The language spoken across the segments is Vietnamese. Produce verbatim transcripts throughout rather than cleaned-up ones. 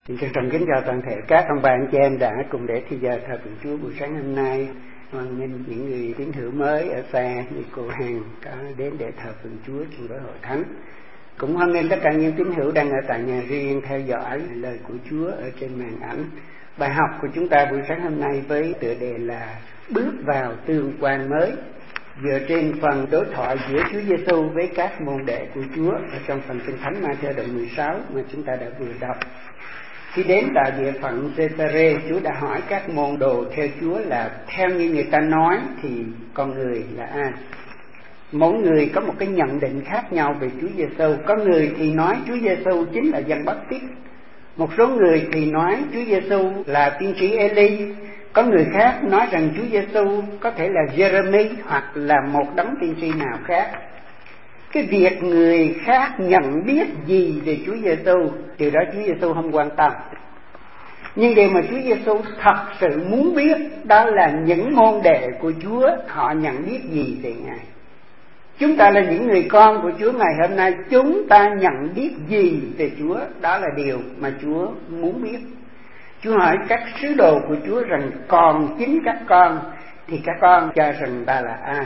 Xin trân trọng kính chào toàn thể các ông bà anh chị em đã cùng để thì giờ thờ phượng Chúa buổi sáng hôm nay. Hoan nghênh những người tín hữu mới ở xa như cô Hằng có đến để thờ phượng Chúa trong gói hội thánh. Cũng hoan nghênh tất cả những tín hữu đang ở tại nhà riêng theo dõi lời của Chúa ở trên màn ảnh. Bài học của chúng ta buổi sáng hôm nay với tựa đề là bước vào tương quan mới, dựa trên phần đối thoại giữa Chúa Giêsu với các môn đệ của Chúa ở trong phần Kinh Thánh Ma-thi-ơ đoạn mười sáu mà chúng ta đã vừa đọc. Khi đến tại địa phận Giê-sa-rê, Chúa đã hỏi các môn đồ theo Chúa là theo như người ta nói thì con người là ai? Mỗi người có một cái nhận định khác nhau về Chúa Giêsu. Có người thì nói Chúa Giêsu chính là Giăng Báp-tít. Một số người thì nói Chúa Giêsu là tiên tri Ê-li. Có người khác nói rằng Chúa Giêsu có thể là Giê-rê-mi hoặc là một đấng tiên tri nào khác. Cái việc người khác nhận biết gì về Chúa Giêsu, điều đó Chúa Giêsu không quan tâm. Nhưng điều mà Chúa Giêsu thật sự muốn biết đó là những môn đệ của Chúa họ nhận biết gì về Ngài. Chúng ta là những người con của Chúa ngày hôm nay, chúng ta nhận biết gì về Chúa, đó là điều mà Chúa muốn biết. Chúa hỏi các sứ đồ của Chúa rằng còn chính các con thì các con cho rằng ta là ai?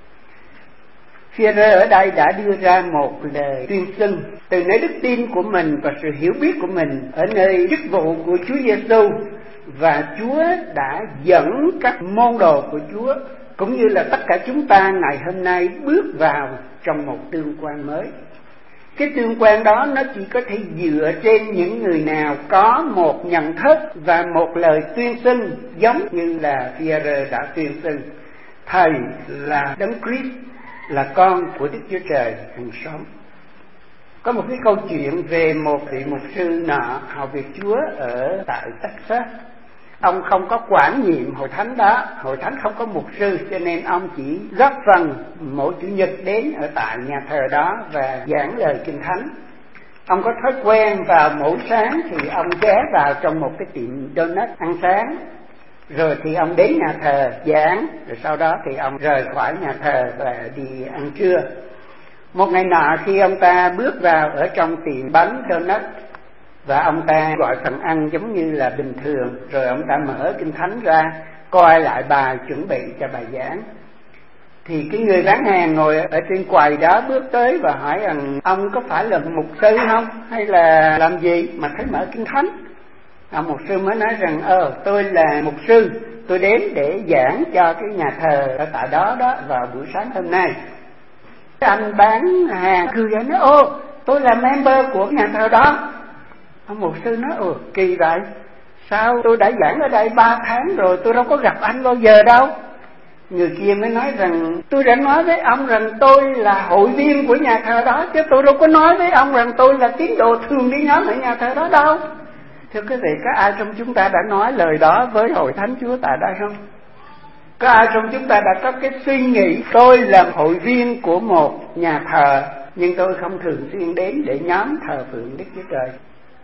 Phi-e-rơ ở đây đã đưa ra một lời tuyên xưng từ nơi đức tin của mình và sự hiểu biết của mình ở nơi chức vụ của Chúa Giêsu, và Chúa đã dẫn các môn đồ của Chúa cũng như là tất cả chúng ta ngày hôm nay bước vào trong một tương quan mới. Cái tương quan đó nó chỉ có thể dựa trên những người nào có một nhận thức và một lời tuyên xưng giống như là Phi-e-rơ đã tuyên xưng: Thầy là Đấng Christ, là con của Đức Chúa Trời hằng sống. Có một cái câu chuyện về một vị mục sư nọ học việc Chúa ở tại Texas. Ông không có quản nhiệm hội thánh đó, hội thánh không có mục sư, cho nên ông chỉ góp phần mỗi chủ nhật đến ở tại nhà thờ đó và giảng lời Kinh Thánh. Ông có thói quen vào mỗi sáng thì ông ghé vào trong một cái tiệm donut ăn sáng, rồi thì ông đến nhà thờ giảng, rồi sau đó thì ông rời khỏi nhà thờ và đi ăn trưa. Một ngày nọ khi ông ta bước vào ở trong tiệm bánh donut và ông ta gọi phần ăn giống như là bình thường, rồi ông ta mở Kinh Thánh ra coi lại bài chuẩn bị cho bài giảng, thì cái người bán hàng ngồi ở trên quầy đó bước tới và hỏi rằng ông có phải là mục sư không, hay là làm gì mà thấy mở Kinh Thánh? Ông mục sư mới nói rằng ờ tôi là mục sư, tôi đến để giảng cho cái nhà thờ ở tại đó đó vào buổi sáng hôm nay. Anh bán hàng cười ra nói: ô, tôi là member của nhà thờ đó. Ông mục sư nói: ồ, kỳ vậy, sao tôi đã giảng ở đây ba tháng rồi tôi đâu có gặp anh bao giờ đâu. Người kia mới nói rằng tôi đã nói với ông rằng tôi là hội viên của nhà thờ đó, chứ tôi đâu có nói với ông rằng tôi là tín đồ thường đi nhóm ở nhà thờ đó đâu. Thưa quý vị, có ai trong chúng ta đã nói lời đó với hội thánh Chúa tại đây không? Có ai trong chúng ta đã có cái suy nghĩ tôi là hội viên của một nhà thờ nhưng tôi không thường xuyên đến để nhóm thờ phượng Đức Chúa Trời?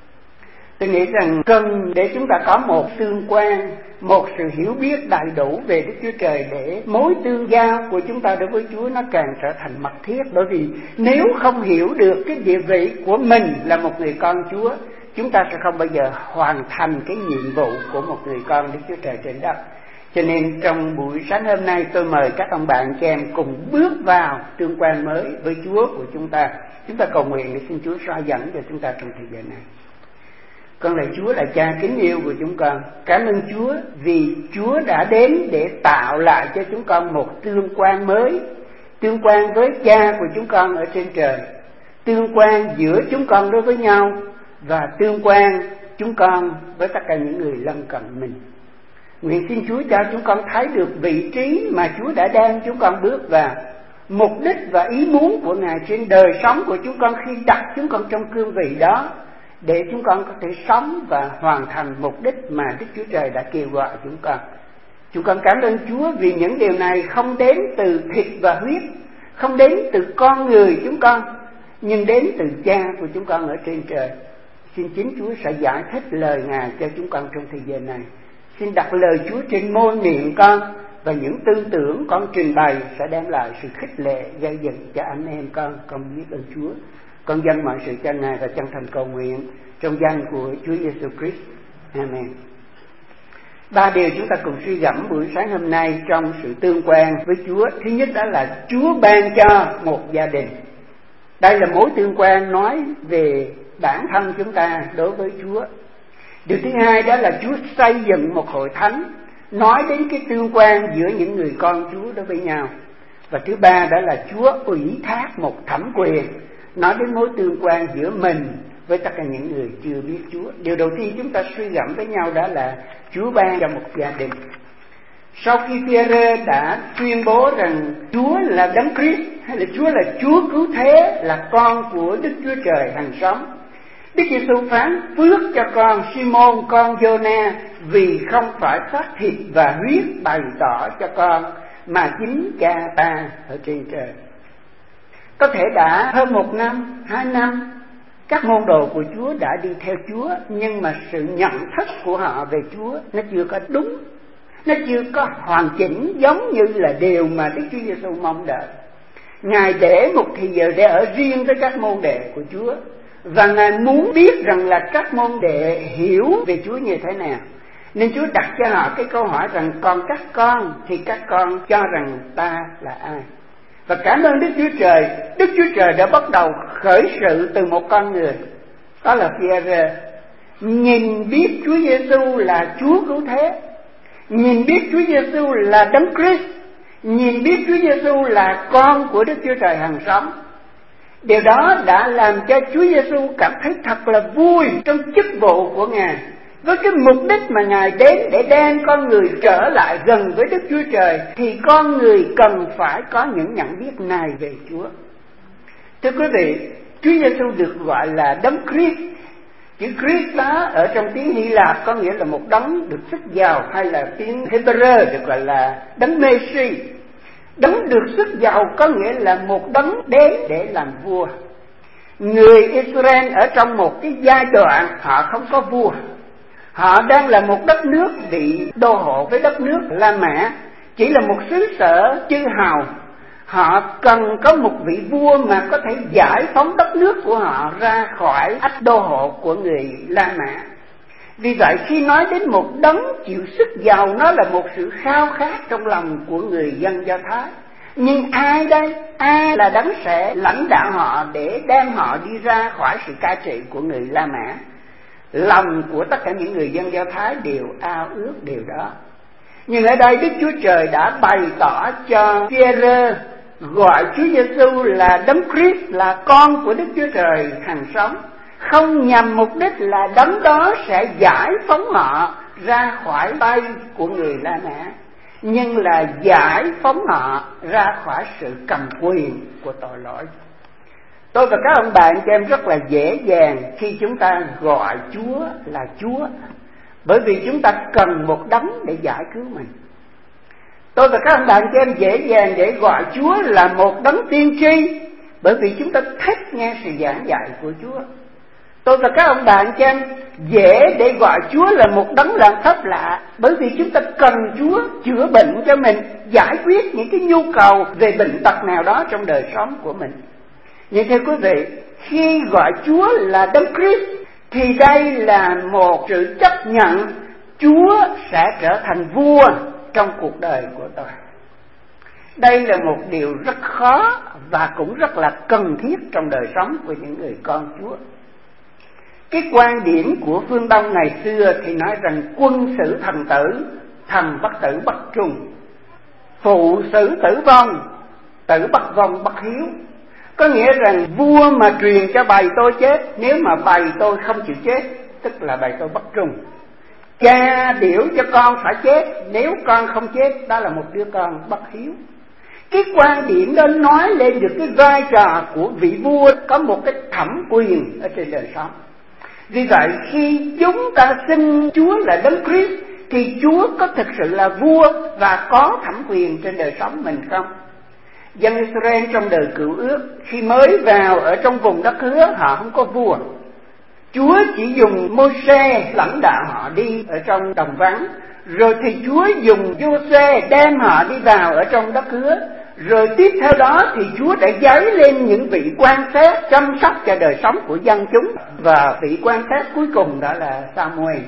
Tôi nghĩ rằng cần để chúng ta có một tương quan, một sự hiểu biết đầy đủ về Đức Chúa Trời, để mối tương giao của chúng ta đối với Chúa nó càng trở thành mật thiết. Bởi vì nếu không hiểu được cái địa vị của mình là một người con Chúa, chúng ta sẽ không bao giờ hoàn thành cái nhiệm vụ của một người con Đức Chúa Trời trên đất. Cho nên trong buổi sáng hôm nay tôi mời các ông bạn chị em cùng bước vào tương quan mới với Chúa của chúng ta. Chúng ta cầu nguyện để xin Chúa soi dẫn cho chúng ta trong thời gian này. Con lạy Chúa là Cha kính yêu của chúng con. Cảm ơn Chúa vì Chúa đã đến để tạo lại cho chúng con một tương quan mới, tương quan với Cha của chúng con ở trên trời, tương quan giữa chúng con đối với nhau, và tương quan chúng con với tất cả những người lân cận mình. Nguyện xin Chúa cho chúng con thấy được vị trí mà Chúa đã đem chúng con bước vào, mục đích và ý muốn của Ngài trên đời sống của chúng con khi đặt chúng con trong cương vị đó, để chúng con có thể sống và hoàn thành mục đích mà Đức Chúa Trời đã kêu gọi chúng con. Chúng con cảm ơn Chúa vì những điều này không đến từ thịt và huyết, không đến từ con người chúng con, nhưng đến từ Cha của chúng con ở trên trời. Xin chính Chúa sẽ giải thích lời Ngài cho chúng con trong thời gian này. Xin đặt lời Chúa trên môi miệng con, và những tư tưởng con trình bày sẽ đem lại sự khích lệ gây dựng cho anh em con. Con biết ơn Chúa. Con dâng mọi sự cho Ngài và chân thành cầu nguyện trong danh của Chúa Giêsu Christ. Amen. Ba điều chúng ta cùng suy gẫm buổi sáng hôm nay trong sự tương quan với Chúa. Thứ nhất đó là Chúa ban cho một gia đình. Đây là mối tương quan nói về bản thân chúng ta đối với Chúa. Điều thứ hai đó là Chúa xây dựng một hội thánh, nói đến cái tương quan giữa những người con Chúa đối với nhau. Và thứ ba đó là Chúa ủy thác một thẩm quyền, nói đến mối tương quan giữa mình với tất cả những người chưa biết Chúa. Điều đầu tiên chúng ta suy gẫm với nhau đó là Chúa ban cho một gia đình. Sau khi Phi-e-rơ đã tuyên bố rằng Chúa là Đấng Christ, hay là Chúa là Chúa cứu thế, là con của Đức Chúa Trời hằng sống, Đức Giêsu phán: phước cho con Simon con Giô-na, vì không phải xác thịt và huyết bày tỏ cho con, mà chính Cha ta ở trên trời. Có thể đã hơn một năm, hai năm, các môn đồ của Chúa đã đi theo Chúa, nhưng mà sự nhận thức của họ về Chúa nó chưa có đúng, nó chưa có hoàn chỉnh giống như là điều mà Đức Chúa Giêsu mong đợi. Ngài để một thời giờ để ở riêng với các môn đệ của Chúa, và Ngài muốn biết rằng là các môn đệ hiểu về Chúa như thế nào. Nên Chúa đặt cho họ cái câu hỏi rằng: còn các con thì các con cho rằng ta là ai? Và cảm ơn Đức Chúa Trời, Đức Chúa Trời đã bắt đầu khởi sự từ một con người, đó là Phi-e-rơ. Nhìn biết Chúa Giêsu là Chúa cứu thế, nhìn biết Chúa Giêsu là Đấng Christ, nhìn biết Chúa Giêsu là con của Đức Chúa Trời hằng sống. Điều đó đã làm cho Chúa Giêsu cảm thấy thật là vui trong chức vụ của Ngài, với cái mục đích mà Ngài đến để đem con người trở lại gần với Đức Chúa Trời, thì con người cần phải có những nhận biết này về Chúa. Thưa quý vị, Chúa Giêsu được gọi là Đấng Christ. Chữ Christ đó ở trong tiếng Hy Lạp có nghĩa là một đấng được sức giàu, hay là tiếng Hebrew được gọi là Đấng Mê-si. Đấng được sức giàu có nghĩa là một đấng đến để làm vua. Người Israel ở trong một cái giai đoạn họ không có vua, họ đang là một đất nước bị đô hộ với đất nước La Mã, chỉ là một xứ sở chư hầu. Họ cần có một vị vua mà có thể giải phóng đất nước của họ ra khỏi ách đô hộ của người La Mã. Vì vậy khi nói đến một đấng chịu sức giàu, nó là một sự khao khát trong lòng của người dân Do Thái. Nhưng ai đây? Ai là đấng sẽ lãnh đạo họ để đem họ đi ra khỏi sự cai trị của người La Mã? Lòng của tất cả những người dân Do Thái đều ao ước điều đó. Nhưng ở đây Đức Chúa Trời đã bày tỏ cho Phi-e-rơ gọi Chúa Giêsu là Đấng Christ, là con của Đức Chúa Trời hằng sống, không nhằm mục đích là đấng đó sẽ giải phóng họ ra khỏi tay của người La Mã, nhưng là giải phóng họ ra khỏi sự cầm quyền của tội lỗi. Tôi và các ông bạn cho em rất là dễ dàng khi chúng ta gọi Chúa là Chúa, bởi vì chúng ta cần một đấng để giải cứu mình. Tôi và các ông bạn cho em dễ dàng để gọi Chúa là một đấng tiên tri, bởi vì chúng ta thích nghe sự giảng dạy của Chúa. Tôi và các ông bạn cho em dễ để gọi Chúa là một đấng làm pháp lạ, bởi vì chúng ta cần Chúa chữa bệnh cho mình, giải quyết những cái nhu cầu về bệnh tật nào đó trong đời sống của mình. Nhưng thưa quý vị, khi gọi Chúa là Đấng Christ thì đây là một sự chấp nhận Chúa sẽ trở thành vua trong cuộc đời của tôi. Đây là một điều rất khó và cũng rất là cần thiết trong đời sống của những người con Chúa. Cái quan điểm của phương Đông ngày xưa thì nói rằng quân sử thần tử, thần bất tử bất trung, phụ sử tử vong, tử bất vong bất hiếu. Có nghĩa rằng vua mà truyền cho bầy tôi chết, nếu mà bầy tôi không chịu chết, tức là bầy tôi bất trung. Cha điểu cho con phải chết, nếu con không chết, đó là một đứa con bất hiếu. Cái quan điểm đó nói lên được cái vai trò của vị vua có một cái thẩm quyền ở trên đời sống. Vì vậy khi chúng ta xưng Chúa là Đấng Christ thì Chúa có thực sự là vua và có thẩm quyền trên đời sống mình không? Dân Israel trong đời Cựu Ước khi mới vào ở trong vùng đất hứa, họ không có vua. Chúa chỉ dùng Mô-sê lãnh đạo họ đi ở trong đồng vắng, rồi thì Chúa dùng Giô-sê đem họ đi vào ở trong đất hứa, Rồi tiếp theo đó thì Chúa đã giấy lên những vị quan sát chăm sóc cho đời sống của dân chúng. Và vị quan sát cuối cùng đó là Samuel.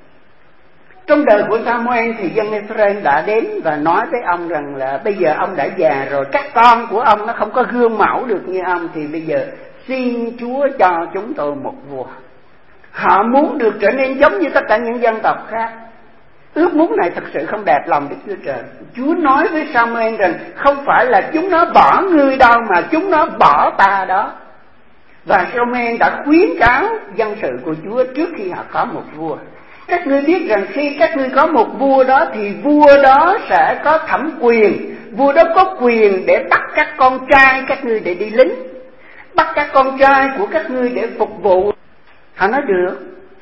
Trong đời của Samuel thì dân Israel đã đến và nói với ông rằng là bây giờ ông đã già rồi, các con của ông nó không có gương mẫu được như ông, thì bây giờ xin Chúa cho chúng tôi một vua. Họ muốn được trở nên giống như tất cả những dân tộc khác. Ước muốn này thật sự không đẹp lòng Đức Chúa Trời. Chúa nói với Samuel rằng không phải là chúng nó bỏ ngươi đâu, mà chúng nó bỏ ta đó. Và Samuel đã khuyến cáo dân sự của Chúa trước khi họ có một vua. Các ngươi biết rằng khi các ngươi có một vua đó thì vua đó sẽ có thẩm quyền. Vua đó có quyền để bắt các con trai các ngươi để đi lính, bắt các con trai của các ngươi để phục vụ. Họ nói được.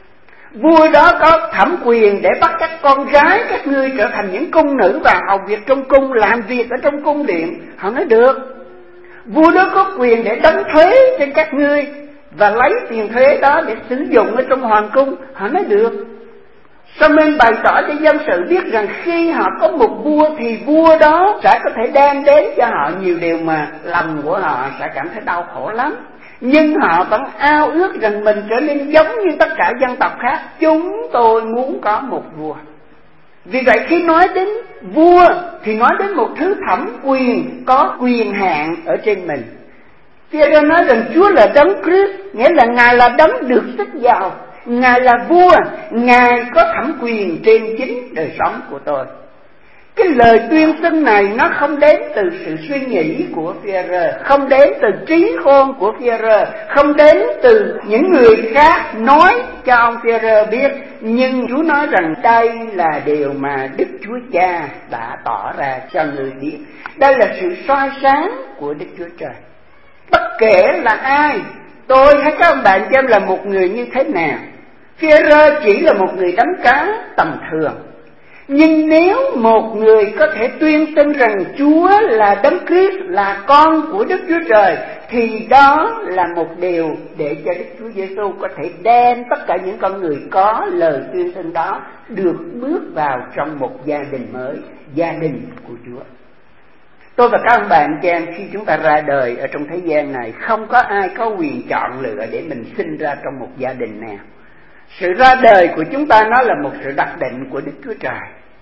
Vua đó có thẩm quyền để bắt các con gái các ngươi trở thành những cung nữ và hầu việc trong cung, làm việc ở trong cung điện. Họ nói được. Vua đó có quyền để đánh thuế trên các ngươi và lấy tiền thuế đó để sử dụng ở trong hoàng cung. Họ nói được. Samuel bày tỏ cho dân sự biết rằng khi họ có một vua thì vua đó sẽ có thể đem đến cho họ nhiều điều mà lòng của họ sẽ cảm thấy đau khổ lắm. Nhưng họ vẫn ao ước rằng mình trở nên giống như tất cả dân tộc khác. Chúng tôi muốn có một vua. Vì vậy khi nói đến vua thì nói đến một thứ thẩm quyền, có quyền hạn ở trên mình. Phêrô nói rằng Chúa là Đấng Christ, nghĩa là Ngài là Đấng được sức giàu, Ngài là vua, Ngài có thẩm quyền trên chính đời sống của tôi. Cái lời tuyên xưng này nó không đến từ sự suy nghĩ của Phêrô, không đến từ trí khôn của Phêrô, không đến từ những người khác nói cho ông Phêrô biết, nhưng Chúa nói rằng đây là điều mà Đức Chúa Cha đã tỏ ra cho người biết. Đây là sự soi sáng của Đức Chúa Trời. Bất kể là ai, tôi hay các ông bạn cho em là một người như thế nào, Phêrô chỉ là một người đánh cá tầm thường. Nhưng nếu một người có thể tuyên xưng rằng Chúa là Đấng Christ, là con của Đức Chúa Trời, thì đó là một điều để cho Đức Chúa Giêsu có thể đem tất cả những con người có lời tuyên xưng đó được bước vào trong một gia đình mới, gia đình của Chúa. Tôi và các ông bạn chị em, khi chúng ta ra đời ở trong thế gian này, không có ai có quyền chọn lựa để mình sinh ra trong một gia đình nào. Sự ra đời của chúng ta nó là một sự đặc định của Đức Chúa Trời.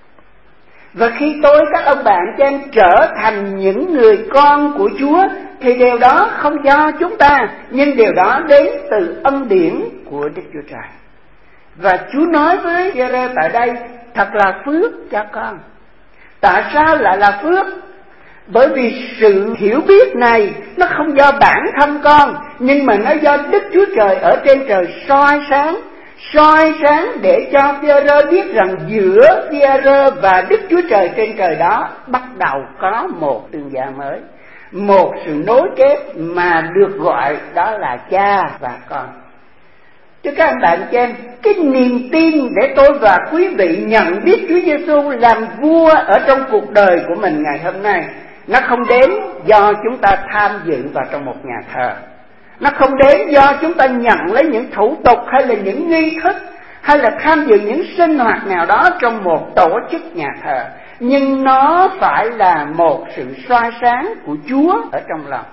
Và khi tôi, các ông bạn cho em trở thành những người con của Chúa, thì điều đó không do chúng ta, nhưng điều đó đến từ ân điển của Đức Chúa Trời. Và Chúa nói với Phêrô tại đây, thật là phước cho con. Tại sao lại là phước? Bởi vì sự hiểu biết này nó không do bản thân con, nhưng mà nó do Đức Chúa Trời ở trên trời soi sáng. Soi sáng để cho Phêrô biết rằng giữa Phêrô và Đức Chúa Trời trên trời đó bắt đầu có một tương gia mới, một sự nối kết mà được gọi đó là cha và con. Chứ các bạn chị em, cái niềm tin để tôi và quý vị nhận biết Chúa Giêsu làm vua ở trong cuộc đời của mình ngày hôm nay, nó không đến do chúng ta tham dự vào trong một nhà thờ. Nó không đến do chúng ta nhận lấy những thủ tục hay là những nghi thức hay là tham dự những sinh hoạt nào đó trong một tổ chức nhà thờ. Nhưng nó phải là một sự soi sáng của Chúa ở trong lòng.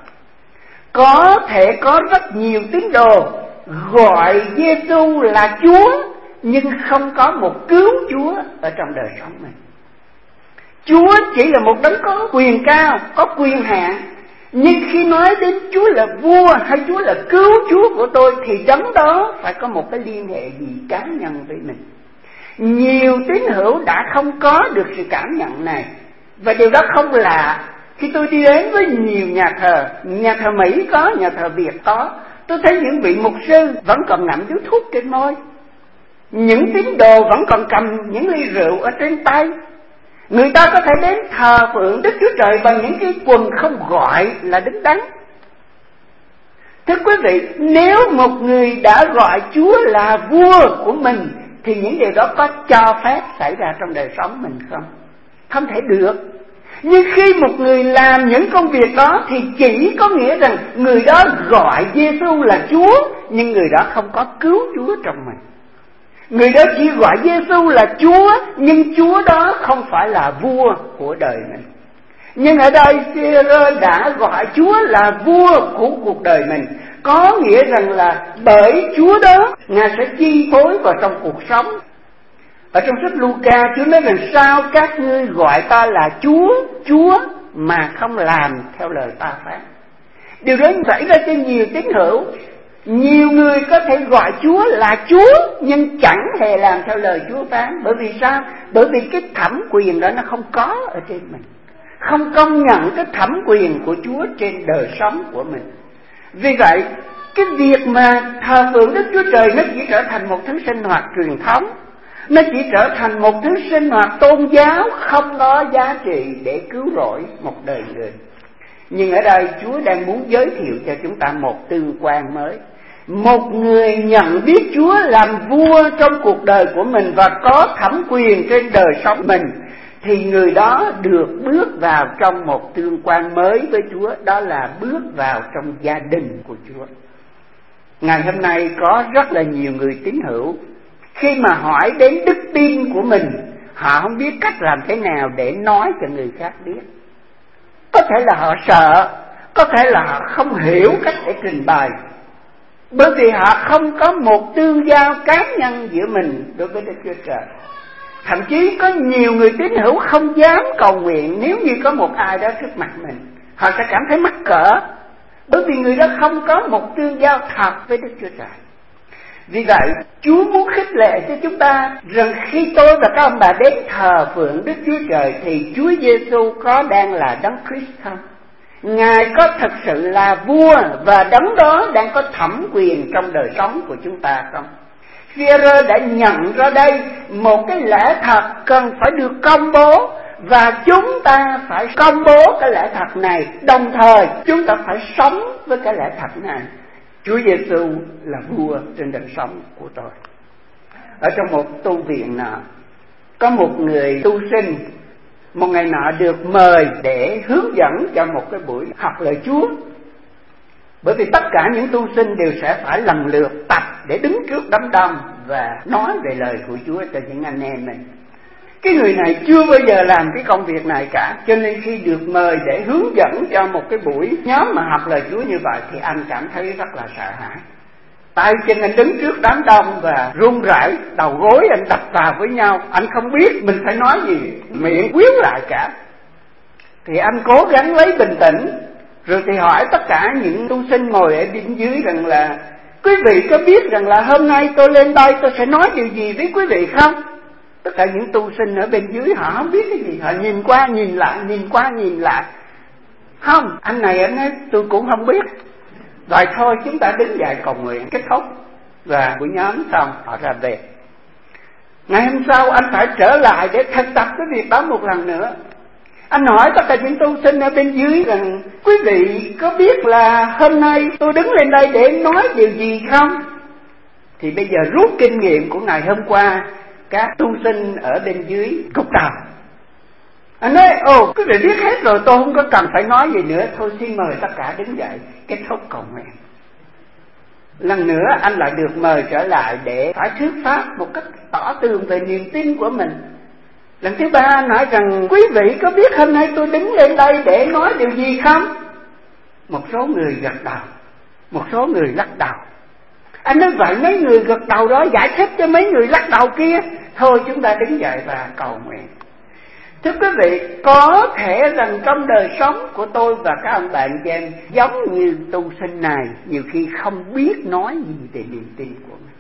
Có thể có rất nhiều tín đồ gọi Giêsu là Chúa, nhưng không có một cứu Chúa ở trong đời sống mình. Chúa chỉ là một đấng có quyền cao, có quyền hạn. Nhưng khi nói đến Chúa là vua hay Chúa là cứu Chúa của tôi, thì đấng đó phải có một cái liên hệ gì cá nhân với mình. Nhiều tín hữu đã không có được sự cảm nhận này. Và điều đó không lạ. Khi tôi đi đến với nhiều nhà thờ, nhà thờ Mỹ có, nhà thờ Việt có, tôi thấy những vị mục sư vẫn còn ngậm điếu thuốc trên môi. Những tín đồ vẫn còn cầm những ly rượu ở trên tay. Người ta có thể đến thờ phượng Đức Chúa Trời bằng những cái quần không gọi là đứng đắn. Thưa quý vị, nếu một người đã gọi Chúa là vua của mình, thì những điều đó có cho phép xảy ra trong đời sống mình không? Không thể được. Nhưng khi một người làm những công việc đó thì chỉ có nghĩa rằng người đó gọi Giêsu là Chúa, nhưng người đó không có cứu Chúa trong mình. Người đó chỉ gọi Giêsu là Chúa, nhưng Chúa đó không phải là vua của đời mình. Nhưng ở đây Giê-rơ đã gọi Chúa là vua của cuộc đời mình, có nghĩa rằng là bởi Chúa đó Ngài sẽ chi phối vào trong cuộc sống. Ở trong sách Luca, Chúa nói rằng sao các ngươi gọi ta là Chúa, Chúa mà không làm theo lời ta phán. Điều đó xảy ra cho nhiều tín hữu. Nhiều người có thể gọi Chúa là Chúa nhưng chẳng hề làm theo lời Chúa phán. Bởi vì sao? Bởi vì cái thẩm quyền đó nó không có ở trên mình, không công nhận cái thẩm quyền của Chúa trên đời sống của mình. Vì vậy, cái việc mà thờ phượng Đức Chúa Trời nó chỉ trở thành một thứ sinh hoạt truyền thống, nó chỉ trở thành một thứ sinh hoạt tôn giáo không có giá trị để cứu rỗi một đời người. Nhưng ở đây Chúa đang muốn giới thiệu cho chúng ta một tương quan mới. Một người nhận biết Chúa làm vua trong cuộc đời của mình và có thẩm quyền trên đời sống mình, thì người đó được bước vào trong một tương quan mới với Chúa, đó là bước vào trong gia đình của Chúa. Ngày hôm nay có rất là nhiều người tín hữu, khi mà hỏi đến đức tin của mình, họ không biết cách làm thế nào để nói cho người khác biết. Có thể là họ sợ, có thể là họ không hiểu cách để trình bày, bởi vì họ không có một tương giao cá nhân giữa mình đối với Đức Chúa Trời. Thậm chí có nhiều người tín hữu không dám cầu nguyện nếu như có một ai đó trước mặt mình. Họ sẽ cảm thấy mắc cỡ, bởi vì người đó không có một tương giao thật với Đức Chúa Trời. Vì vậy, Chúa muốn khích lệ cho chúng ta rằng khi tôi và các ông bà đến thờ phượng Đức Chúa Trời thì Chúa Giêsu có đang là Đấng Christ không? Ngài có thật sự là vua và Đấng đó đang có thẩm quyền trong đời sống của chúng ta không? Giê-rơ đã nhận ra đây một cái lẽ thật cần phải được công bố, và chúng ta phải công bố cái lẽ thật này, đồng thời chúng ta phải sống với cái lẽ thật này. Chúa Giêsu là vua trên đời sống của tôi. Ở trong một tu viện nọ, có một người tu sinh một ngày nọ được mời để hướng dẫn cho một cái buổi học lời Chúa. Bởi vì tất cả những tu sinh đều sẽ phải lần lượt tập để đứng trước đám đông và nói về lời của Chúa cho những anh em mình. Cái người này chưa bao giờ làm cái công việc này cả, cho nên khi được mời để hướng dẫn cho một cái buổi nhóm mà học lời Chúa như vậy thì anh cảm thấy rất là sợ hãi. Tay chân anh đứng trước đám đông và run rẩy, đầu gối anh đập vào với nhau, anh không biết mình phải nói gì, miệng quyến lại cả. Thì anh cố gắng lấy bình tĩnh, rồi thì hỏi tất cả những tu sinh ngồi ở bên dưới rằng là quý vị có biết rằng là hôm nay tôi lên đây tôi sẽ nói điều gì với quý vị không? Tất cả những tu sinh ở bên dưới họ không biết cái gì, họ nhìn qua nhìn lại, nhìn qua nhìn lại. Không, anh này anh nói tôi cũng không biết. Rồi thôi chúng ta đứng dậy cầu nguyện kết thúc, và buổi nhóm xong họ ra về. Ngày hôm sau anh phải trở lại để thực tập cái việc đó một lần nữa. Anh hỏi tất cả những tu sinh ở bên dưới rằng quý vị có biết là hôm nay tôi đứng lên đây để nói điều gì không? Thì bây giờ rút kinh nghiệm của ngày hôm qua, các tu sinh ở bên dưới cục đầu. Anh nói ồ quý vị biết hết rồi, tôi không có cần phải nói gì nữa, thôi xin mời tất cả đứng dậy kết thúc cầu nguyện. Lần nữa anh lại được mời trở lại để phải thuyết pháp một cách tỏ tường về niềm tin của mình. Lần thứ ba anh nói rằng quý vị có biết hôm nay tôi đứng lên đây để nói điều gì không? Một số người gật đầu, một số người lắc đầu. Anh nói vậy mấy người gật đầu đó giải thích cho mấy người lắc đầu kia. Thôi chúng ta đứng dậy và cầu nguyện. Thưa quý vị, có thể rằng trong đời sống của tôi và các ông bạn chị em giống như tu sinh này, nhiều khi không biết nói gì về niềm tin của mình.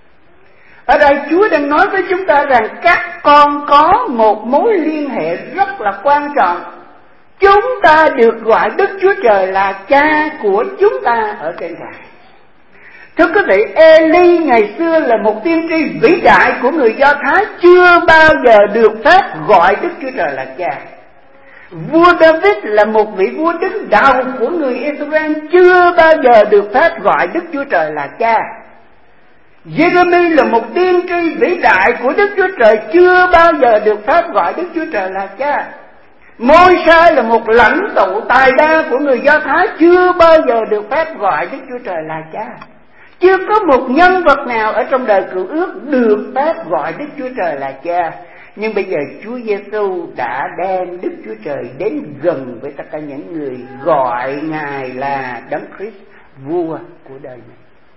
Ở đây Chúa đang nói với chúng ta rằng các con có một mối liên hệ rất là quan trọng. Chúng ta được gọi Đức Chúa Trời là cha của chúng ta ở trên trời. Thưa quý vị, Eli ngày xưa là một tiên tri vĩ đại của người Do Thái, chưa bao giờ được phép gọi Đức Chúa Trời là cha. Vua David là một vị vua đứng đầu của người Israel, chưa bao giờ được phép gọi Đức Chúa Trời là cha. Giê-rê-mi là một tiên tri vĩ đại của Đức Chúa Trời, chưa bao giờ được phép gọi Đức Chúa Trời là cha. Môi-se là một lãnh tụ tài ba của người Do Thái, chưa bao giờ được phép gọi Đức Chúa Trời là cha. Chưa có một nhân vật nào ở trong đời Cựu Ước được phép gọi Đức Chúa Trời là cha. Nhưng bây giờ Chúa Giêsu đã đem Đức Chúa Trời đến gần với tất cả những người, gọi Ngài là Đấng Christ, vua của đời này.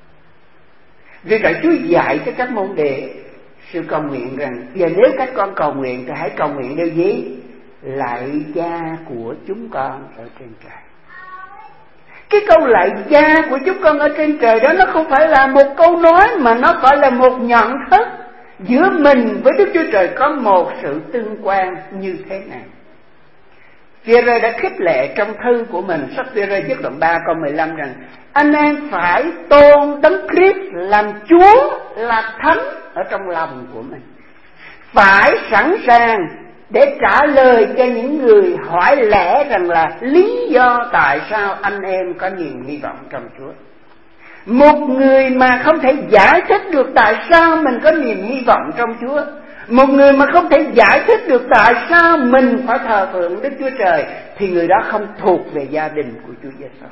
Vì vậy Chúa dạy cho các môn đệ sự cầu nguyện rằng giờ nếu các con cầu nguyện thì hãy cầu nguyện điều gì? Lạy Cha của chúng con ở trên trời. Cái câu lạy Cha của chúng con ở trên trời đó, nó không phải là một câu nói, mà nó phải là một nhận thức giữa mình với Đức Chúa Trời có một sự tương quan như thế nào. Phi-e-rơ đã khích lệ trong thư của mình, sách Phi-e-rơ nhất đoạn ba câu mười lăm rằng anh em phải tôn Đấng Christ làm Chúa, là Thánh ở trong lòng của mình. Phải sẵn sàng để trả lời cho những người hỏi lẽ rằng là lý do tại sao anh em có niềm hy vọng trong Chúa. Một người mà không thể giải thích được tại sao mình có niềm hy vọng trong Chúa, một người mà không thể giải thích được tại sao mình phải thờ phượng Đức Chúa Trời, thì người đó không thuộc về gia đình của Chúa Giêsu.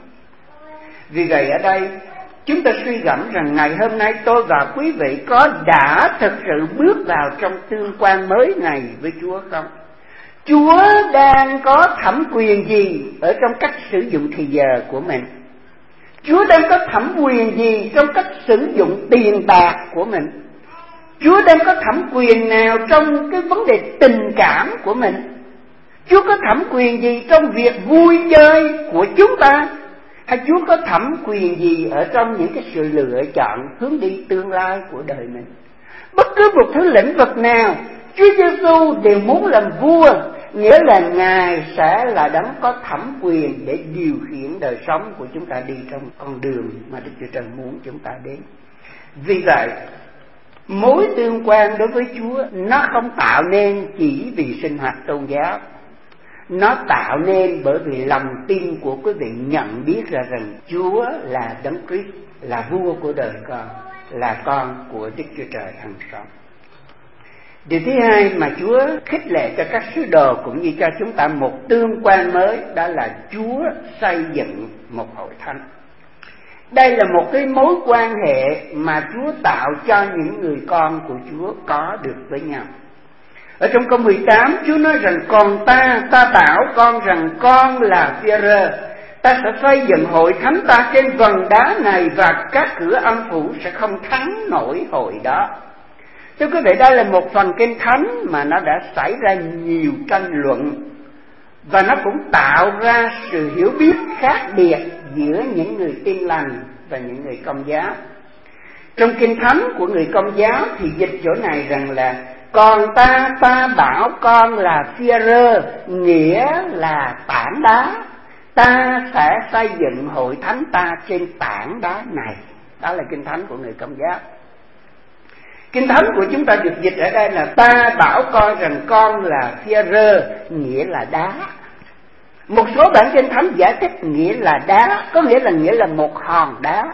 Vì vậy ở đây chúng ta suy gẫm rằng ngày hôm nay tôi và quý vị có đã thực sự bước vào trong tương quan mới này với Chúa không? Chúa đang có thẩm quyền gì ở trong cách sử dụng thì giờ của mình? Chúa đang có thẩm quyền gì trong cách sử dụng tiền bạc của mình? Chúa đang có thẩm quyền nào trong cái vấn đề tình cảm của mình? Chúa có thẩm quyền gì trong việc vui chơi của chúng ta? Hay Chúa có thẩm quyền gì ở trong những cái sự lựa chọn hướng đi tương lai của đời mình? Bất cứ một thứ lĩnh vực nào, Chúa Giêsu đều muốn làm vua, nghĩa là Ngài sẽ là đấng có thẩm quyền để điều khiển đời sống của chúng ta đi trong con đường mà Đức Chúa Trời muốn chúng ta đến. Vì vậy, mối tương quan đối với Chúa nó không tạo nên chỉ vì sinh hoạt tôn giáo, nó tạo nên bởi vì lòng tin của quý vị nhận biết ra rằng Chúa là Đấng Christ, là vua của đời con, là con của Đức Chúa Trời hằng sống. Điều thứ hai mà Chúa khích lệ cho các sứ đồ cũng như cho chúng ta một tương quan mới, đó là Chúa xây dựng một hội thánh. Đây là một cái mối quan hệ mà Chúa tạo cho những người con của Chúa có được với nhau. Ở trong câu mười tám, Chúa nói rằng còn ta, ta bảo con rằng con là Phi-e-rơ, ta sẽ xây dựng hội thánh ta trên vầng đá này, và các cửa âm phủ sẽ không thắng nổi hội đó. Thưa quý vị, đây là một phần kinh thánh mà nó đã xảy ra nhiều tranh luận, và nó cũng tạo ra sự hiểu biết khác biệt giữa những người tin lành và những người Công giáo. Trong kinh thánh của người Công giáo thì dịch chỗ này rằng là còn ta, ta bảo con là Phi-e-rơ, nghĩa là tảng đá, ta sẽ xây dựng hội thánh ta trên tảng đá này. Đó là kinh thánh của người Công giáo. Kinh thánh của chúng ta được dịch ở đây là ta bảo con rằng con là Phi-e-rơ, nghĩa là đá. Một số bản kinh thánh giải thích nghĩa là đá, có nghĩa là nghĩa là một hòn đá.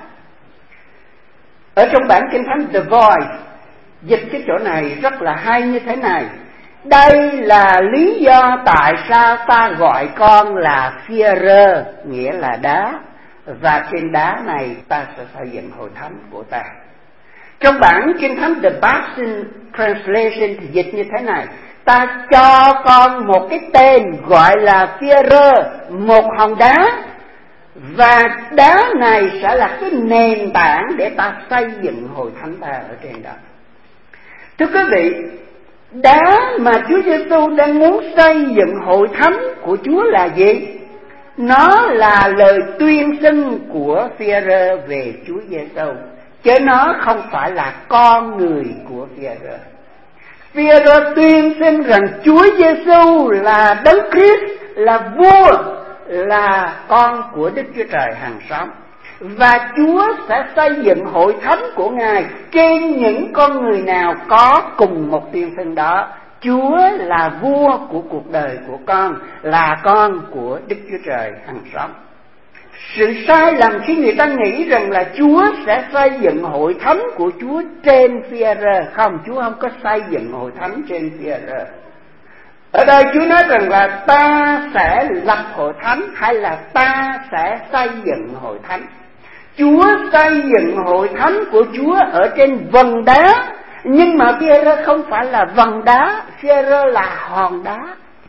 Ở trong bản kinh thánh The Voice dịch cái chỗ này rất là hay như thế này: đây là lý do tại sao ta gọi con là Phi-e-rơ, nghĩa là đá, và trên đá này ta sẽ xây dựng hội thánh của ta. Trong bản kinh thánh The Passion Translation thì dịch như thế này: ta cho con một cái tên gọi là Phi-e-rơ, một hòn đá, và đá này sẽ là cái nền tảng để ta xây dựng hội thánh ta ở trên đó. Thưa quý vị, đá mà Chúa Giêsu đang muốn xây dựng hội thánh của Chúa là gì? Nó là lời tuyên xưng của Phi-e-rơ về Chúa Giêsu, chứ nó không phải là con người của Phi-e-rơ. Phi-e-rơ tuyên xưng rằng Chúa Giêsu là Đấng Christ, là vua, là con của Đức Chúa Trời hằng sống, và Chúa sẽ xây dựng hội thánh của Ngài trên những con người nào có cùng một tuyên xưng đó. Chúa là vua của cuộc đời của con, là con của Đức Chúa Trời hằng sống. Sự sai lầm khi người ta nghĩ rằng là Chúa sẽ xây dựng hội thánh của Chúa trên Phi-e-rơ. Không, Chúa không có xây dựng hội thánh trên Phi-e-rơ. Ở đây Chúa nói rằng là ta sẽ lập hội thánh, hay là ta sẽ xây dựng hội thánh. Chúa xây dựng hội thánh của Chúa ở trên vầng đá, Nhưng mà Phi-e-rơ không phải là vầng đá, Phi-e-rơ là hòn đá.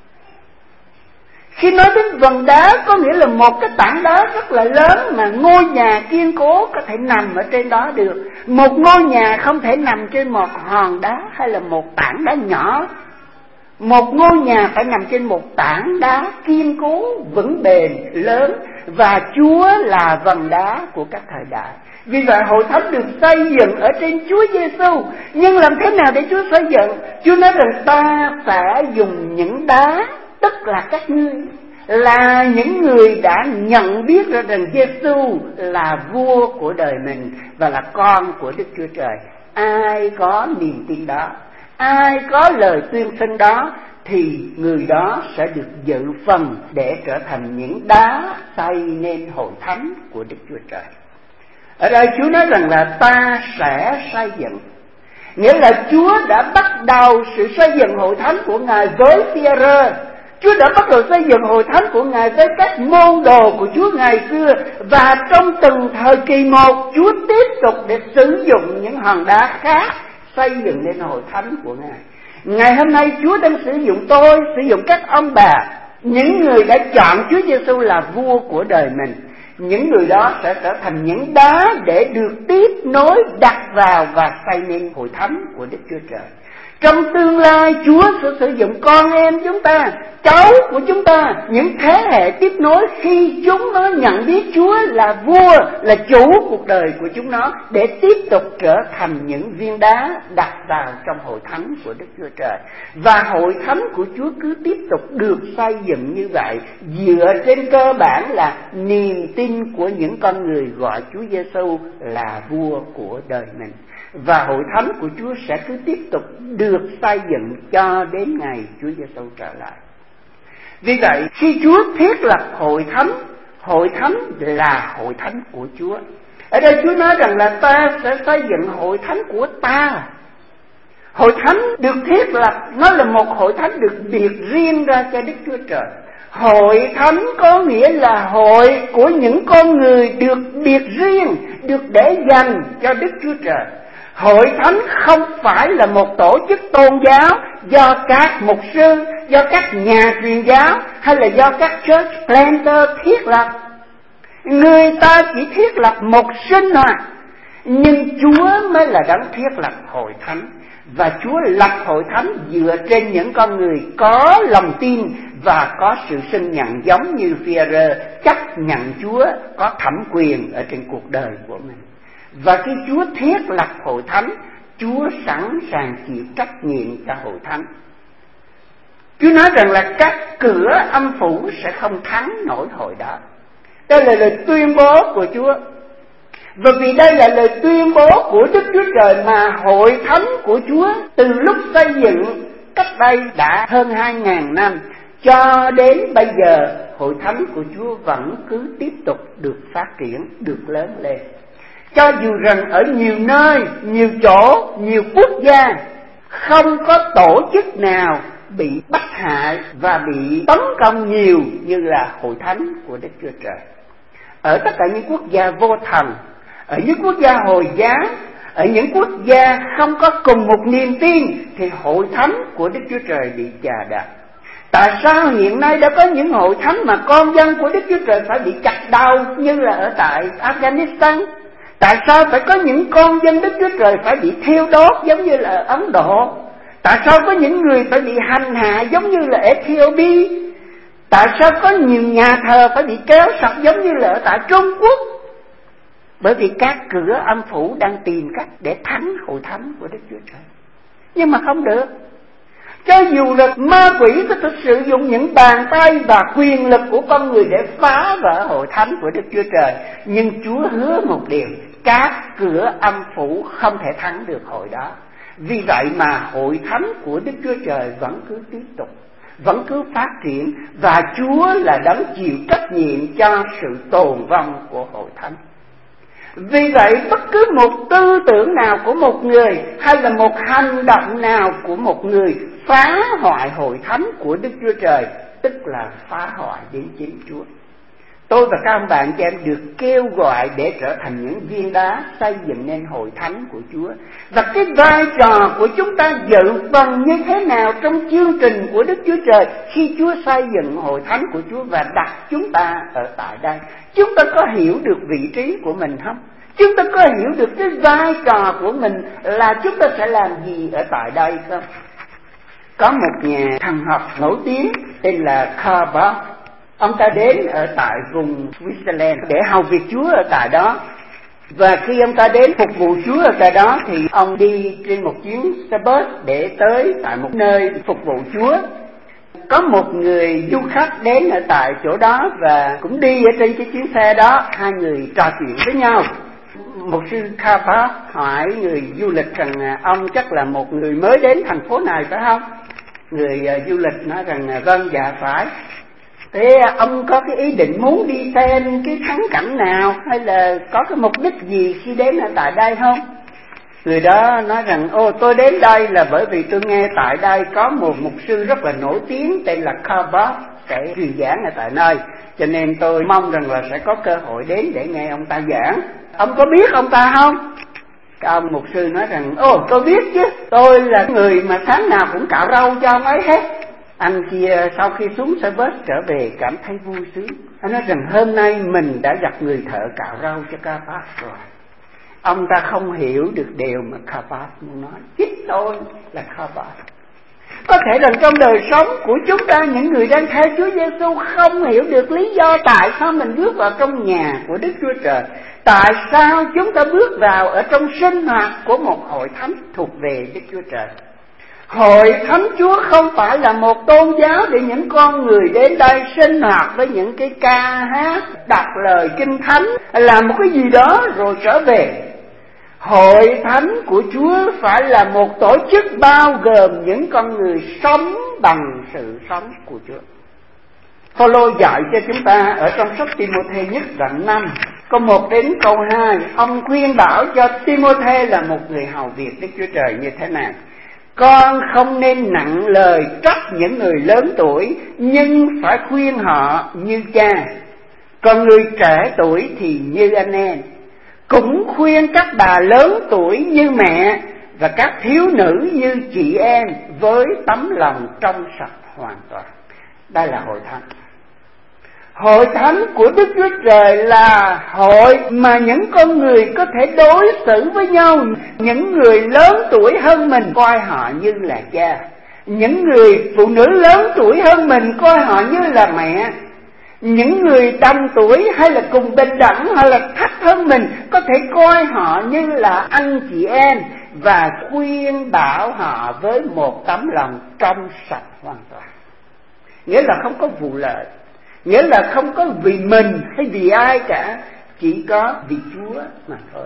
Khi nói đến vầng đá có nghĩa là một cái tảng đá rất là lớn mà ngôi nhà kiên cố có thể nằm ở trên đó được. Một ngôi nhà không thể nằm trên một hòn đá hay là một tảng đá nhỏ. Một ngôi nhà phải nằm trên một tảng đá kiên cố, vững bền, lớn. Và Chúa là vầng đá của các thời đại. Vì vậy hội thánh được xây dựng ở trên Chúa Giêsu. Nhưng làm thế nào để Chúa xây dựng? Chúa nói rằng ta phải dùng những đá, tức là các ngươi, là những người đã nhận biết ra rằng Giêsu là vua của đời mình và là con của Đức Chúa Trời. Ai có niềm tin đó, ai có lời tuyên xưng đó, thì người đó sẽ được dự phần để trở thành những đá xây nên hội thánh của Đức Chúa Trời. Ở đây Chúa nói rằng là ta sẽ xây dựng, nghĩa là Chúa đã bắt đầu sự xây dựng hội thánh của Ngài với Phi-e-rơ. Chúa đã bắt đầu xây dựng hội thánh của Ngài với các môn đồ của Chúa ngày xưa. Và trong từng thời kỳ một, Chúa tiếp tục để sử dụng những hòn đá khác xây dựng nên hội thánh của Ngài. Ngày hôm nay Chúa đang sử dụng tôi, sử dụng các ông bà, những người đã chọn Chúa Giêsu là vua của đời mình. Những người đó sẽ trở thành những đá để được tiếp nối, đặt vào và xây nên hội thánh của Đức Chúa Trời. Trong tương lai Chúa sẽ sử dụng con em chúng ta, cháu của chúng ta, những thế hệ tiếp nối khi chúng nó nhận biết Chúa là vua, là chủ cuộc đời của chúng nó, để tiếp tục trở thành những viên đá đặt vào trong hội thánh của Đức Chúa Trời. Và hội thánh của Chúa cứ tiếp tục được xây dựng như vậy, dựa trên cơ bản là niềm tin của những con người gọi Chúa Giêsu là vua của đời mình. Và hội thánh của Chúa sẽ cứ tiếp tục được xây dựng cho đến ngày Chúa Giêsu trở lại. Vì vậy, khi Chúa thiết lập hội thánh, hội thánh là hội thánh của Chúa. Ở đây Chúa nói rằng là ta sẽ xây dựng hội thánh của ta. Hội thánh được thiết lập, nó là một hội thánh được biệt riêng ra cho Đức Chúa Trời. Hội thánh có nghĩa là hội của những con người được biệt riêng, được để dành cho Đức Chúa Trời. Hội thánh không phải là một tổ chức tôn giáo do các mục sư, do các nhà truyền giáo hay là do các church planter thiết lập. Người ta chỉ thiết lập một sinh hoạt, nhưng Chúa mới là đấng thiết lập hội thánh. Và Chúa lập hội thánh dựa trên những con người có lòng tin và có sự xưng nhận, giống như Phi-e-rơ chấp nhận Chúa có thẩm quyền ở trên cuộc đời của mình. Và khi Chúa thiết lập hội thánh, Chúa sẵn sàng chịu trách nhiệm cho hội thánh. Chúa nói rằng là các cửa âm phủ sẽ không thắng nổi hội đó. Đây là lời tuyên bố của Chúa. Và vì đây là lời tuyên bố của Đức Chúa Trời mà hội thánh của Chúa từ lúc xây dựng cách đây đã hơn hai ngàn năm cho đến bây giờ, hội thánh của Chúa vẫn cứ tiếp tục được phát triển, được lớn lên. Cho dù rằng ở nhiều nơi, nhiều chỗ, nhiều quốc gia không có tổ chức nào bị bắt hại và bị tấn công nhiều như là hội thánh của Đức Chúa Trời. Ở tất cả những quốc gia vô thần, ở những quốc gia Hồi giáo, ở những quốc gia không có cùng một niềm tin, thì hội thánh của Đức Chúa Trời bị chà đạp. Tại sao hiện nay đã có những hội thánh mà con dân của Đức Chúa Trời phải bị chặt đầu như là ở tại Afghanistan? Tại sao phải có những con dân Đức Chúa Trời phải bị thiêu đốt giống như là ở Ấn Độ? Tại sao có những người phải bị hành hạ giống như là Ethiopia? Tại sao có nhiều nhà thờ phải bị kéo sập giống như là ở tại Trung Quốc? Bởi vì các cửa âm phủ đang tìm cách để thắng hội thánh của Đức Chúa Trời. Nhưng mà không được. Cho dù là ma quỷ có thể sử dụng những bàn tay và quyền lực của con người để phá vỡ hội thánh của Đức Chúa Trời, nhưng Chúa hứa một điều: các cửa âm phủ không thể thắng được hội đó. Vì vậy mà hội thánh của Đức Chúa Trời vẫn cứ tiếp tục, vẫn cứ phát triển, và Chúa là đấng chịu trách nhiệm cho sự tồn vong của hội thánh. Vì vậy bất cứ một tư tưởng nào của một người hay là một hành động nào của một người phá hoại hội thánh của Đức Chúa Trời, tức là phá hoại đến chính Chúa. Tôi và các ông bạn chị em được kêu gọi để trở thành những viên đá xây dựng nên hội thánh của Chúa. Và cái vai trò của chúng ta dự phần như thế nào trong chương trình của Đức Chúa Trời khi Chúa xây dựng hội thánh của Chúa và đặt chúng ta ở tại đây? Chúng ta có hiểu được vị trí của mình không? Chúng ta có hiểu được cái vai trò của mình là chúng ta sẽ làm gì ở tại đây không? Có một nhà thần học nổi tiếng tên là Karl Barth. Ông ta đến ở tại vùng Switzerland để hầu việc Chúa ở tại đó. Và khi ông ta đến phục vụ Chúa ở tại đó thì ông đi trên một chuyến xe bus để tới tại một nơi phục vụ Chúa. Có một người du khách đến ở tại chỗ đó và cũng đi ở trên cái chuyến xe đó. Hai người trò chuyện với nhau. Mục sư Karl Barth hỏi người du lịch rằng ông chắc là một người mới đến thành phố này phải không? Người uh, du lịch nói rằng vâng, dạ phải. Thế ông có cái ý định muốn đi xem cái thắng cảnh nào hay là có cái mục đích gì khi đến ở tại đây không? Người đó nói rằng ô tôi đến đây là bởi vì tôi nghe tại đây có một mục sư rất là nổi tiếng tên là Karl Barth sẽ truyền giảng ở tại nơi, cho nên tôi mong rằng là sẽ có cơ hội đến để nghe ông ta giảng. Ông có biết ông ta không? Cái ông mục sư nói rằng ồ tôi biết chứ, tôi là người mà sáng nào cũng cạo râu cho ông ấy hết. Anh kia sau khi xuống xe bus trở về cảm thấy vui sướng. Anh nói rằng hôm nay mình đã gặp người thợ cạo râu cho Karl Barth rồi. Ông ta không hiểu được điều mà Karl Barth muốn nói. Chính tôi là Karl Barth. Có thể rằng trong đời sống của chúng ta, những người đang theo Chúa Giêsu không hiểu được lý do tại sao mình bước vào trong nhà của Đức Chúa Trời. Tại sao chúng ta bước vào ở trong sinh hoạt của một hội thánh thuộc về Đức Chúa Trời. Hội thánh Chúa không phải là một tôn giáo để những con người đến đây sinh hoạt với những cái ca hát, đọc lời kinh thánh, làm một cái gì đó rồi trở về. Hội thánh của Chúa phải là một tổ chức bao gồm những con người sống bằng sự sống của Chúa. Phaolô dạy cho chúng ta ở trong sách Ti-mô-thê nhất đoạn năm, câu một đến câu hai, ông khuyên bảo cho Ti-mô-thê là một người hầu việc Đức Chúa Trời như thế nào. Con không nên nặng lời trách những người lớn tuổi, nhưng phải khuyên họ như cha. Còn người trẻ tuổi thì như anh em. Cũng khuyên các bà lớn tuổi như mẹ, và các thiếu nữ như chị em với tấm lòng trong sạch hoàn toàn. Đây là hội thánh. Hội thánh của Đức Chúa Trời là hội mà những con người có thể đối xử với nhau. Những người lớn tuổi hơn mình coi họ như là cha. Những người phụ nữ lớn tuổi hơn mình coi họ như là mẹ. Những người đồng tuổi hay là cùng bình đẳng hay là thấp hơn mình có thể coi họ như là anh chị em và khuyên bảo họ với một tấm lòng trong sạch hoàn toàn. Nghĩa là không có vụ lợi, nghĩa là không có vì mình hay vì ai cả, chỉ có vì Chúa mà thôi.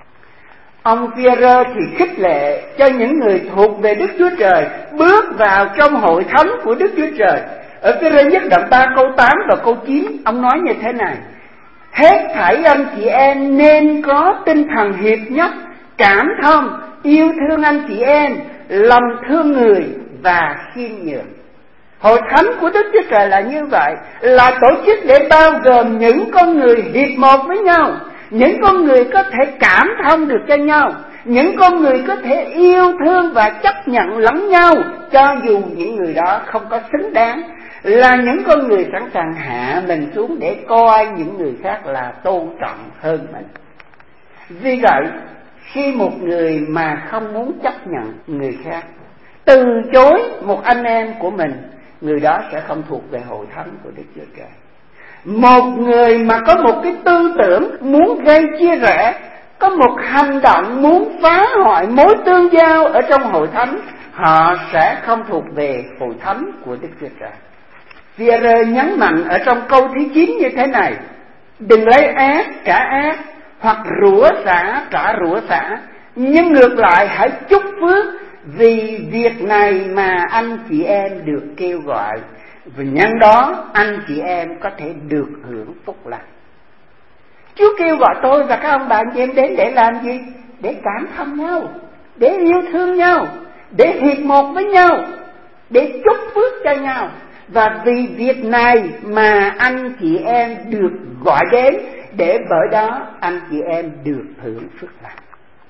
Ông Pierre thì khích lệ cho những người thuộc về Đức Chúa Trời bước vào trong hội thánh của Đức Chúa Trời. Ở cái rơi nhất đoạn ba câu tám và câu chín, ông nói như thế này: hết thảy anh chị em nên có tinh thần hiệp nhất, cảm thông, yêu thương anh chị em, lòng thương người và khiêm nhường. Hội thánh của Đức Chúa Trời là như vậy, là tổ chức để bao gồm những con người hiệp một với nhau, những con người có thể cảm thông được cho nhau, những con người có thể yêu thương và chấp nhận lẫn nhau cho dù những người đó không có xứng đáng, là những con người sẵn sàng hạ mình xuống để coi những người khác là tôn trọng hơn mình. Vì vậy, khi một người mà không muốn chấp nhận người khác, từ chối một anh em của mình, người đó sẽ không thuộc về hội thánh của Đức Chúa Trời. Một người mà có một cái tư tưởng muốn gây chia rẽ, có một hành động muốn phá hoại mối tương giao ở trong hội thánh, họ sẽ không thuộc về hội thánh của Đức Chúa Trời. Pierre nhấn mạnh ở trong câu thứ chín như thế này: đừng lấy ác trả ác, hoặc rủa xả trả rủa xả, nhưng ngược lại hãy chúc phước, vì việc này mà anh chị em được kêu gọi, và nhân đó anh chị em có thể được hưởng phúc lành. Chúa kêu gọi tôi và các ông bạn chị em đến để làm gì? Để cảm thông nhau, để yêu thương nhau, để hiệp một với nhau, để chúc phước cho nhau. Và vì việc này mà anh chị em được gọi đến, để bởi đó anh chị em được hưởng phước lành.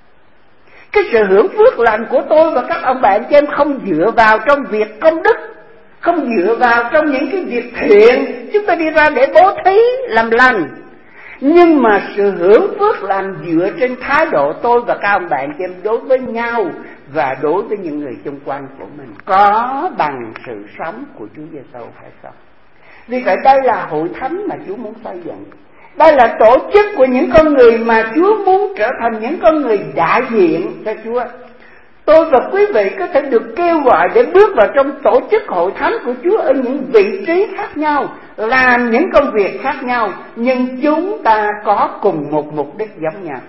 Cái sự hưởng phước lành của tôi và các ông bạn chị em không dựa vào trong việc công đức, không dựa vào trong những cái việc thiện chúng ta đi ra để bố thí làm lành, nhưng mà sự hưởng phước lành dựa trên thái độ tôi và các ông bạn chị em đối với nhau và đối với những người xung quanh của mình có bằng sự sống của Chúa Giêsu hay không. Vì vậy đây là hội thánh mà Chúa muốn xây dựng. Đây là tổ chức của những con người mà Chúa muốn trở thành những con người đại diện cho Chúa. Tôi và quý vị có thể được kêu gọi để bước vào trong tổ chức hội thánh của Chúa ở những vị trí khác nhau, làm những công việc khác nhau, nhưng chúng ta có cùng một mục đích giống nhau.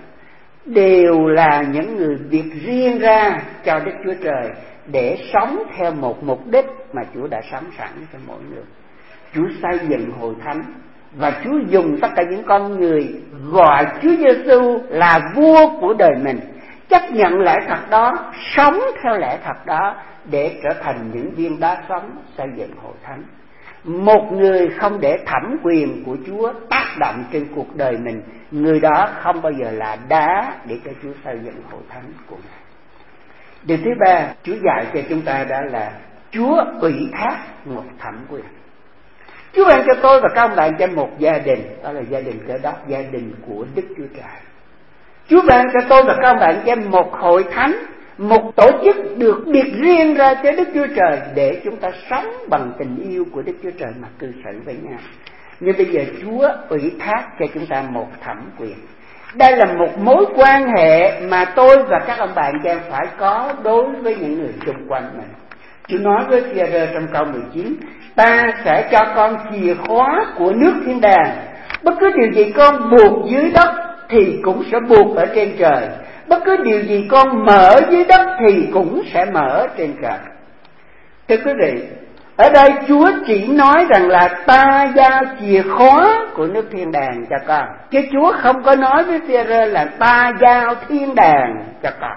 Đều là những người việc riêng ra cho Đức Chúa Trời để sống theo một mục đích mà Chúa đã sắm sẵn cho mỗi người. Chúa xây dựng hội thánh và Chúa dùng tất cả những con người gọi Chúa Giêsu là vua của đời mình, chấp nhận lẽ thật đó, sống theo lẽ thật đó để trở thành những viên đá sống xây dựng hội thánh. Một người không để thẩm quyền của Chúa tác động trên cuộc đời mình, người đó không bao giờ là đá để cho Chúa xây dựng hội thánh của Ngài. Điều thứ ba Chúa dạy cho chúng ta đó là Chúa ủy thác một thẩm quyền. Chúa ban cho tôi và các ông bạn cho một gia đình, đó là gia đình Cơ Đốc, gia đình của Đức Chúa Trời. Chúa ban cho tôi và các ông bạn cho một hội thánh, một tổ chức được biệt riêng ra cho Đức Chúa Trời để chúng ta sống bằng tình yêu của Đức Chúa Trời mà cư xử với nhau. Nhưng bây giờ Chúa ủy thác cho chúng ta một thẩm quyền. Đây là một mối quan hệ mà tôi và các ông bạn cho em phải có đối với những người xung quanh mình. Chúa nói với Phi-e-rơ trong câu mười chín: ta sẽ cho con chìa khóa của nước thiên đàng. Bất cứ điều gì con buộc dưới đất thì cũng sẽ buộc ở trên trời. Bất cứ điều gì con mở dưới đất thì cũng sẽ mở trên trời. Thưa quý vị, ở đây Chúa chỉ nói rằng là ta giao chìa khóa của nước thiên đàng cho con, chứ Chúa không có nói với Phi-e-rơ là ta giao thiên đàng cho con.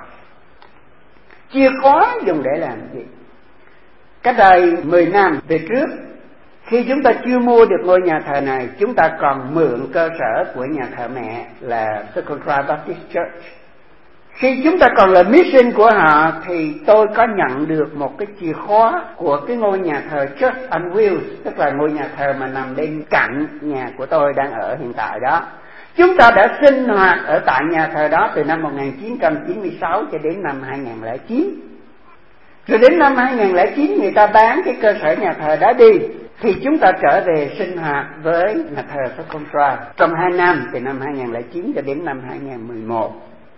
Chìa khóa dùng để làm gì? Cách đây mười năm về trước, khi chúng ta chưa mua được ngôi nhà thờ này, chúng ta còn mượn cơ sở của nhà thờ mẹ là Circle Drive Baptist Church. Khi chúng ta còn là mission của họ thì tôi có nhận được một cái chìa khóa của cái ngôi nhà thờ Church on Wheels, tức là ngôi nhà thờ mà nằm bên cạnh nhà của tôi đang ở hiện tại đó. Chúng ta đã sinh hoạt ở tại nhà thờ đó từ năm một nghìn chín trăm chín mươi sáu cho đến năm hai nghìn lẻ chín. Rồi đến năm hai nghìn lẻ chín người ta bán cái cơ sở nhà thờ đó đi, thì chúng ta trở về sinh hoạt với nhà thờ Circle Drive trong hai năm, từ năm hai nghìn lẻ chín cho đến năm hai nghìn mười một.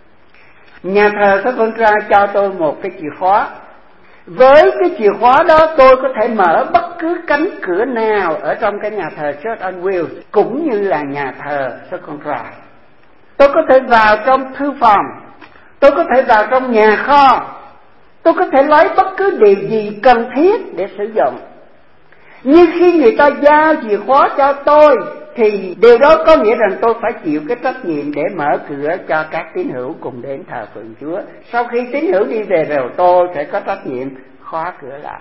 Nhà thờ Circle Drive cho tôi một cái chìa khóa. Với cái chìa khóa đó tôi có thể mở bất cứ cánh cửa nào ở trong cái nhà thờ Church on Wheels cũng như là nhà thờ Circle Drive. Tôi có thể vào trong thư phòng, tôi có thể vào trong nhà kho, tôi có thể lấy bất cứ điều gì cần thiết để sử dụng. Nhưng khi người ta giao chìa khóa cho tôi thì điều đó có nghĩa rằng tôi phải chịu cái trách nhiệm để mở cửa cho các tín hữu cùng đến thờ phượng Chúa. Sau khi tín hữu đi về rồi, tôi phải có trách nhiệm khóa cửa lại.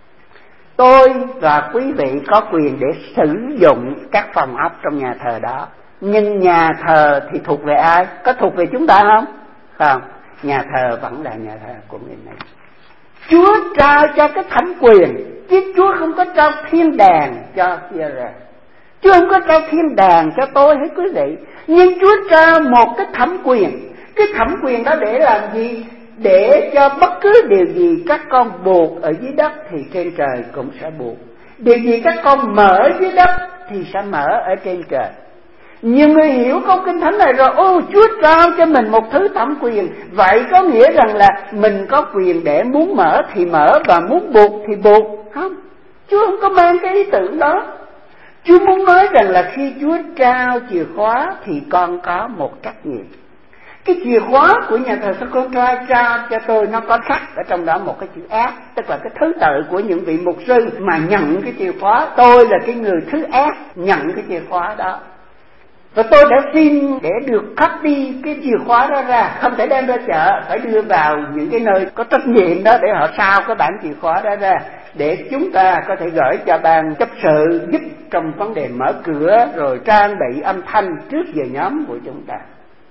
Tôi và quý vị có quyền để sử dụng các phòng ốc trong nhà thờ đó, nhưng nhà thờ thì thuộc về ai? Có thuộc về chúng ta không? Không, nhà thờ vẫn là nhà thờ của người này. Chúa trao cho cái thẩm quyền, chứ Chúa không có trao thiên đàng cho Phi-e-rơ. Chúa không có trao thiên đàng cho tôi hết quý vị. Nhưng Chúa trao một cái thẩm quyền. Cái thẩm quyền đó để làm gì? Để cho bất cứ điều gì các con buộc ở dưới đất thì trên trời cũng sẽ buộc. Điều gì các con mở dưới đất thì sẽ mở ở trên trời. Nhiều người hiểu câu Kinh Thánh này rồi, ô Chúa trao cho mình một thứ thẩm quyền, vậy có nghĩa rằng là mình có quyền để muốn mở thì mở và muốn buộc thì buộc. Không, Chúa không có mang cái ý tưởng đó. Chúa muốn nói rằng là khi Chúa trao chìa khóa thì con có một trách nhiệm. Cái chìa khóa của nhà thờ Circle Drive trao cho tôi nó có khắc ở trong đó một cái chữ ác, tức là cái thứ tự của những vị mục sư mà nhận cái chìa khóa. Tôi là cái người thứ ác nhận cái chìa khóa đó. Và tôi đã xin để được copy cái chìa khóa đó ra, không thể đem ra chợ, phải đưa vào những cái nơi có trách nhiệm đó để họ sao cái bản chìa khóa đó ra, để chúng ta có thể gửi cho ban chấp sự giúp trong vấn đề mở cửa rồi trang bị âm thanh trước giờ nhóm của chúng ta.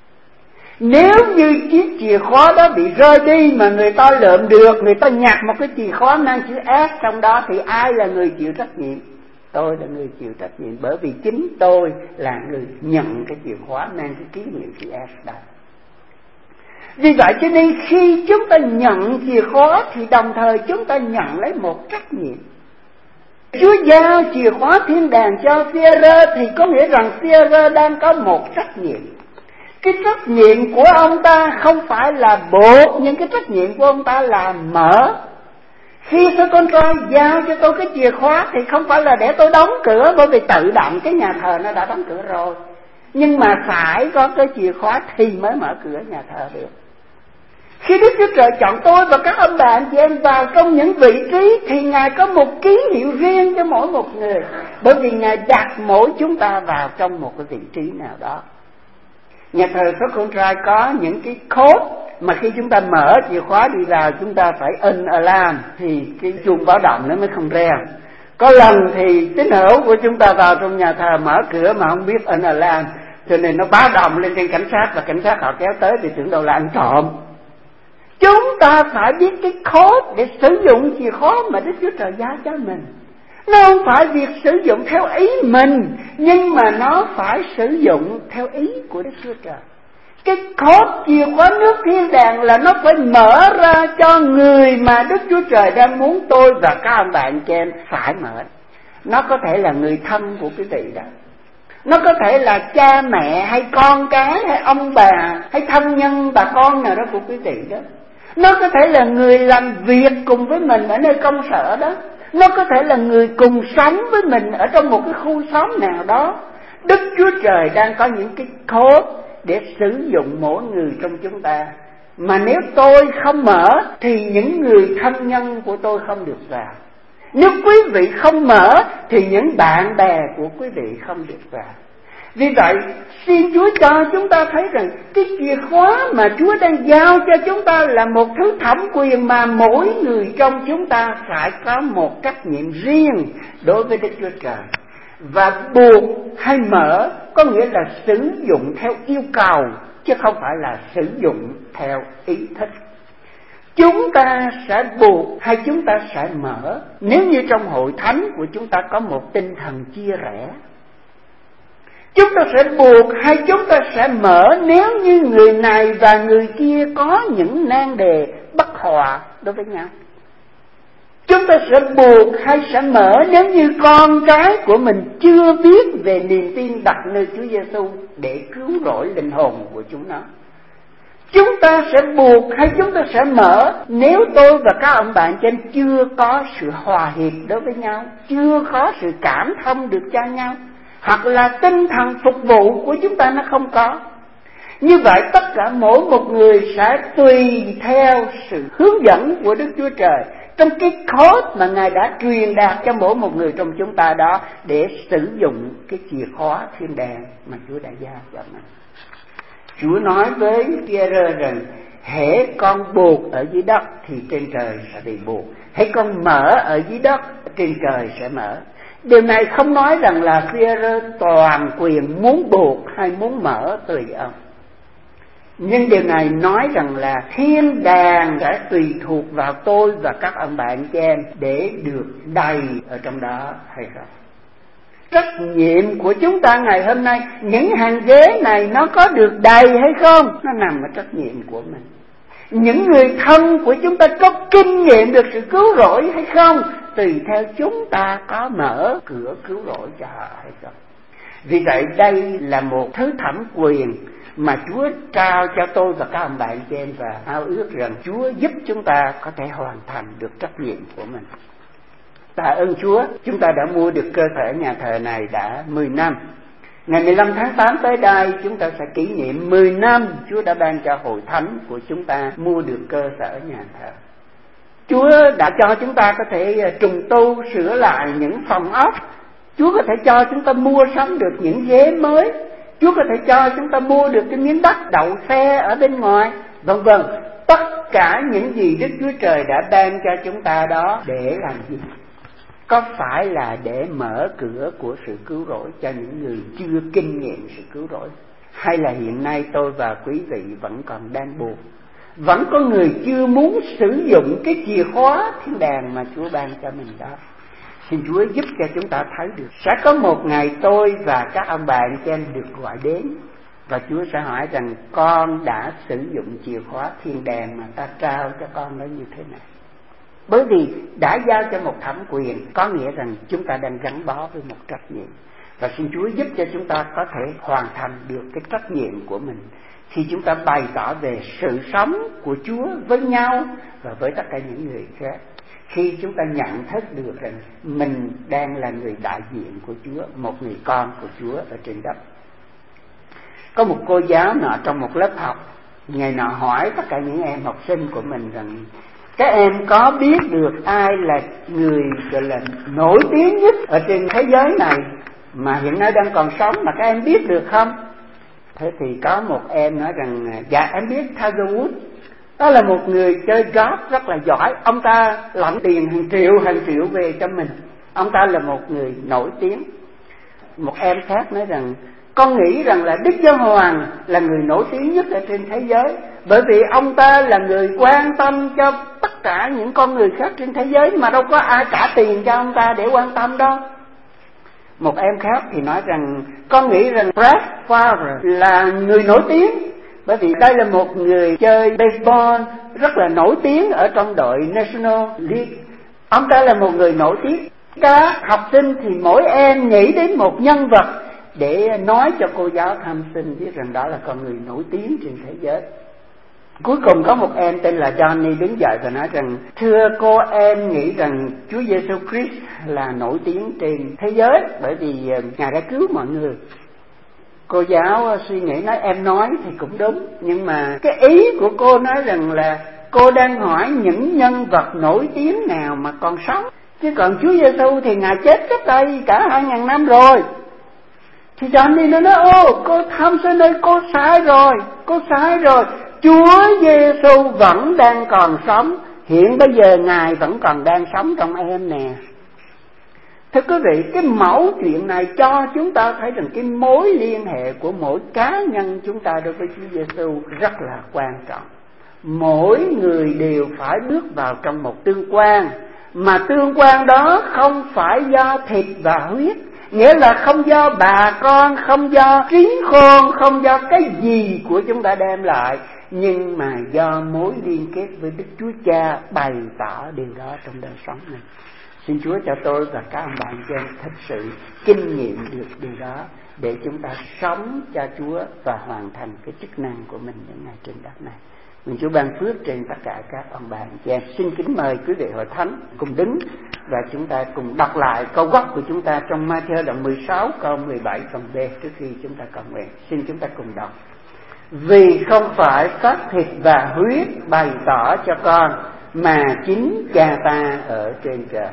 Nếu như chiếc chìa khóa đó bị rơi đi mà người ta lượm được, người ta nhặt một cái chìa khóa mang chữ S trong đó, thì ai là người chịu trách nhiệm? Tôi là người chịu trách nhiệm, bởi vì chính tôi là người nhận cái chìa khóa mang cái ký hiệu chữ S đó. Vì vậy cho nên khi chúng ta nhận chìa khóa thì đồng thời chúng ta nhận lấy một trách nhiệm. Chúa giao chìa khóa thiên đàng cho Phi-e-rơ thì có nghĩa rằng Phi-e-rơ đang có một trách nhiệm. Cái trách nhiệm của ông ta không phải là buộc, nhưng cái trách nhiệm của ông ta là mở. Khi sơ con trai giao cho tôi cái chìa khóa thì không phải là để tôi đóng cửa, bởi vì tự động cái nhà thờ nó đã đóng cửa rồi. Nhưng mà phải có cái chìa khóa thì mới mở cửa nhà thờ được. Khi Đức Chúa Trời chọn tôi và các ông bạn chị em vào trong những vị trí thì Ngài có một ký hiệu riêng cho mỗi một người, bởi vì Ngài đặt mỗi chúng ta vào trong một cái vị trí nào đó. Nhà thờ Phước Con Trai có những cái code mà khi chúng ta mở chìa khóa đi vào chúng ta phải in alarm thì cái chuông báo động nó mới không reo. Có lần thì tín hữu của chúng ta vào trong nhà thờ mở cửa mà không biết in alarm, cho nên nó báo động lên trên cảnh sát và cảnh sát họ kéo tới thì tưởng đâu là ăn trộm. Chúng ta phải biết cái code để sử dụng chìa khóa mà Đức Chúa Trời giao cho mình. Nó không phải việc sử dụng theo ý mình, nhưng mà nó phải sử dụng theo ý của Đức Chúa Trời. Cái code chìa khóa nước thiên đàng là nó phải mở ra cho người mà Đức Chúa Trời đang muốn tôi và các ông bạn chị em phải mở. Nó có thể là người thân của quý vị đó, nó có thể là cha mẹ hay con cái hay ông bà hay thân nhân bà con nào đó của quý vị đó. Nó có thể là người làm việc cùng với mình ở nơi công sở đó. Nó có thể là người cùng sống với mình ở trong một cái khu xóm nào đó. Đức Chúa Trời đang có những cái code để sử dụng mỗi người trong chúng ta. Mà nếu tôi không mở thì những người thân nhân của tôi không được vào. Nếu quý vị không mở thì những bạn bè của quý vị không được vào. Vì vậy, xin Chúa cho chúng ta thấy rằng cái chìa khóa mà Chúa đang giao cho chúng ta là một thứ thẩm quyền mà mỗi người trong chúng ta phải có một trách nhiệm riêng đối với Đức Chúa Trời. Và buộc hay mở có nghĩa là sử dụng theo yêu cầu, chứ không phải là sử dụng theo ý thích. Chúng ta sẽ buộc hay chúng ta sẽ mở nếu như trong hội thánh của chúng ta có một tinh thần chia rẽ. Chúng ta sẽ buộc hay chúng ta sẽ mở nếu như người này và người kia có những nan đề bất hòa đối với nhau. Chúng ta sẽ buộc hay sẽ mở nếu như con cái của mình chưa biết về niềm tin đặt nơi Chúa Giêsu để cứu rỗi linh hồn của chúng nó. Chúng ta sẽ buộc hay chúng ta sẽ mở nếu tôi và các ông bạn trên chưa có sự hòa hiệp đối với nhau, chưa có sự cảm thông được cho nhau, hoặc là tinh thần phục vụ của chúng ta nó không có. Như vậy tất cả mỗi một người sẽ tùy theo sự hướng dẫn của Đức Chúa Trời trong cái code mà Ngài đã truyền đạt cho mỗi một người trong chúng ta đó để sử dụng cái chìa khóa thiên đàng mà Chúa đã giao cho mình. Chúa nói với Phi-e-rơ rằng hễ con buộc ở dưới đất thì trên trời sẽ bị buộc, hễ con mở ở dưới đất trên trời sẽ mở. Điều này không nói rằng là Phi-e-rơ toàn quyền muốn buộc hay muốn mở tùy ông. Nhưng điều này nói rằng là thiên đàng sẽ tùy thuộc vào tôi và các ông bạn chị em để được đầy ở trong đó hay không. Trách nhiệm của chúng ta ngày hôm nay, những hàng ghế này nó có được đầy hay không, nó nằm ở trách nhiệm của mình. Những người thân của chúng ta có kinh nghiệm được sự cứu rỗi hay không, tùy theo chúng ta có mở cửa cứu rỗi cho họ hay không. Vì vậy đây là một thứ thẩm quyền mà Chúa trao cho tôi và các ông bạn chị em, và ao ước rằng Chúa giúp chúng ta có thể hoàn thành được trách nhiệm của mình. Tạ ơn Chúa, chúng ta đã mua được cơ sở nhà thờ này đã mười năm. Ngày mười lăm tháng tám tới đây chúng ta sẽ kỷ niệm mười năm Chúa đã ban cho hội thánh của chúng ta mua được cơ sở nhà thờ. Chúa đã cho chúng ta có thể trùng tu sửa lại những phòng ốc. Chúa có thể cho chúng ta mua sắm được những ghế mới. Chúa có thể cho chúng ta mua được cái miếng đất đậu xe ở bên ngoài, vân vân. Tất cả những gì Đức Chúa Trời đã ban cho chúng ta đó để làm gì? Có phải là để mở cửa của sự cứu rỗi cho những người chưa kinh nghiệm sự cứu rỗi? Hay là hiện nay tôi và quý vị vẫn còn đang buồn, vẫn có người chưa muốn sử dụng cái chìa khóa thiên đàng mà Chúa ban cho mình đó? Xin Chúa giúp cho chúng ta thấy được. Sẽ có một ngày tôi và các ông bà anh chị em được gọi đến, và Chúa sẽ hỏi rằng con đã sử dụng chìa khóa thiên đàng mà ta trao cho con nó như thế nào? Bởi vì đã giao cho một thẩm quyền, có nghĩa rằng chúng ta đang gắn bó với một trách nhiệm. Và xin Chúa giúp cho chúng ta có thể hoàn thành được cái trách nhiệm của mình khi chúng ta bày tỏ về sự sống của Chúa với nhau và với tất cả những người khác. Khi chúng ta nhận thức được rằng mình đang là người đại diện của Chúa, một người con của Chúa ở trên đất. Có một cô giáo nọ trong một lớp học, ngày nọ hỏi tất cả những em học sinh của mình rằng: các em có biết được ai là người gọi là nổi tiếng nhất ở trên thế giới này mà hiện nay đang còn sống mà các em biết được không? Thế thì có một em nói rằng: dạ em biết Tiger Woods. Đó là một người chơi golf rất là giỏi. Ông ta lãnh tiền hàng triệu hàng triệu về cho mình. Ông ta là một người nổi tiếng. Một em khác nói rằng: con nghĩ rằng là Đức Giáo Hoàng là người nổi tiếng nhất ở trên thế giới, bởi vì ông ta là người quan tâm cho tất cả những con người khác trên thế giới, mà đâu có ai trả tiền cho ông ta để quan tâm đâu. Một em khác thì nói rằng: con nghĩ rằng Brett Favre là người nổi tiếng, bởi vì đây là một người chơi baseball rất là nổi tiếng ở trong đội National League. Ông ta là một người nổi tiếng. Các học sinh thì mỗi em nghĩ đến một nhân vật để nói cho cô giáo tham sinh biết rằng đó là con người nổi tiếng trên thế giới. Cuối cùng có một em tên là Johnny đứng dậy và nói rằng: thưa cô, em nghĩ rằng Chúa Giêsu Christ là nổi tiếng trên thế giới bởi vì Ngài đã cứu mọi người. Cô giáo suy nghĩ nói: em nói thì cũng đúng, nhưng mà cái ý của cô nói rằng là cô đang hỏi những nhân vật nổi tiếng nào mà còn sống, chứ còn Chúa Giêsu thì Ngài chết cách đây cả hai ngàn năm rồi. Thì Johnny nó nói: ô, cô Thompson ơi, cô sai rồi, cô sai rồi. Chúa Giêsu vẫn đang còn sống, hiện bây giờ Ngài vẫn còn đang sống trong em nè. Thưa quý vị, cái mẫu chuyện này cho chúng ta thấy rằng cái mối liên hệ của mỗi cá nhân chúng ta đối với Chúa Giêsu rất là quan trọng. Mỗi người đều phải bước vào trong một tương quan, mà tương quan đó không phải do thịt và huyết, nghĩa là không do bà con, không do trí khôn, không do cái gì của chúng ta đem lại, nhưng mà do mối liên kết với Đức Chúa Cha bày tỏ điều đó trong đời sống này. Xin Chúa cho tôi và các ông bạn chị em thật sự kinh nghiệm được điều đó, để chúng ta sống cho Chúa và hoàn thành cái chức năng của mình những ngày trên đất này. Nguyện Chúa ban phước trên tất cả các ông bạn chị em. Xin kính mời quý vị hội thánh cùng đứng và chúng ta cùng đọc lại câu gốc của chúng ta trong Ma-thi-ơ đoạn mười sáu câu mười bảy phần B trước khi chúng ta cầu nguyện. Xin chúng ta cùng đọc: vì không phải xác thịt và huyết bày tỏ cho con, mà chính Cha ta ở trên trời.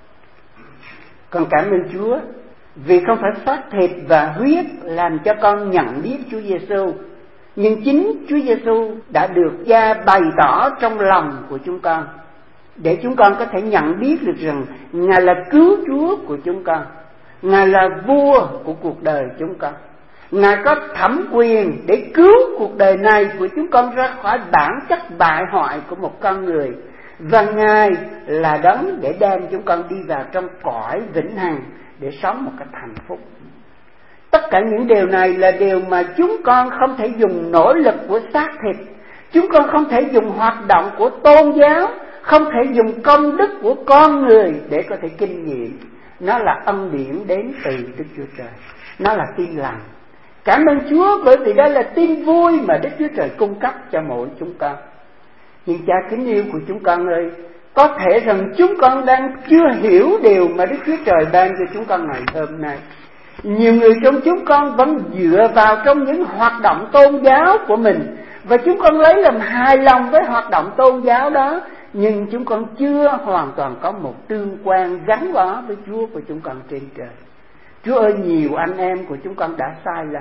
Con cảm ơn Chúa vì không phải xác thịt và huyết làm cho con nhận biết Chúa Giêsu, nhưng chính Chúa Giêsu đã được Cha bày tỏ trong lòng của chúng con, để chúng con có thể nhận biết được rằng Ngài là cứu Chúa của chúng con, Ngài là vua của cuộc đời chúng con, Ngài có thẩm quyền để cứu cuộc đời này của chúng con ra khỏi bản chất bại hoại của một con người, và Ngài là đấng để đem chúng con đi vào trong cõi vĩnh hằng để sống một cách hạnh phúc. Tất cả những điều này là điều mà chúng con không thể dùng nỗ lực của xác thịt, chúng con không thể dùng hoạt động của tôn giáo, không thể dùng công đức của con người để có thể kinh nghiệm. Nó là ân điển đến từ Đức Chúa Trời, nó là tin lành. Cảm ơn Chúa bởi vì đó là tin vui mà Đức Chúa Trời cung cấp cho mỗi chúng con. Nhưng Cha kính yêu của chúng con ơi, có thể rằng chúng con đang chưa hiểu điều mà Đức Chúa Trời ban cho chúng con ngày hôm nay. Nhiều người trong chúng con vẫn dựa vào trong những hoạt động tôn giáo của mình, và chúng con lấy làm hài lòng với hoạt động tôn giáo đó, nhưng chúng con chưa hoàn toàn có một tương quan gắn bó với Chúa của chúng con trên trời. Chúa ơi, nhiều anh em của chúng con đã sai lầm,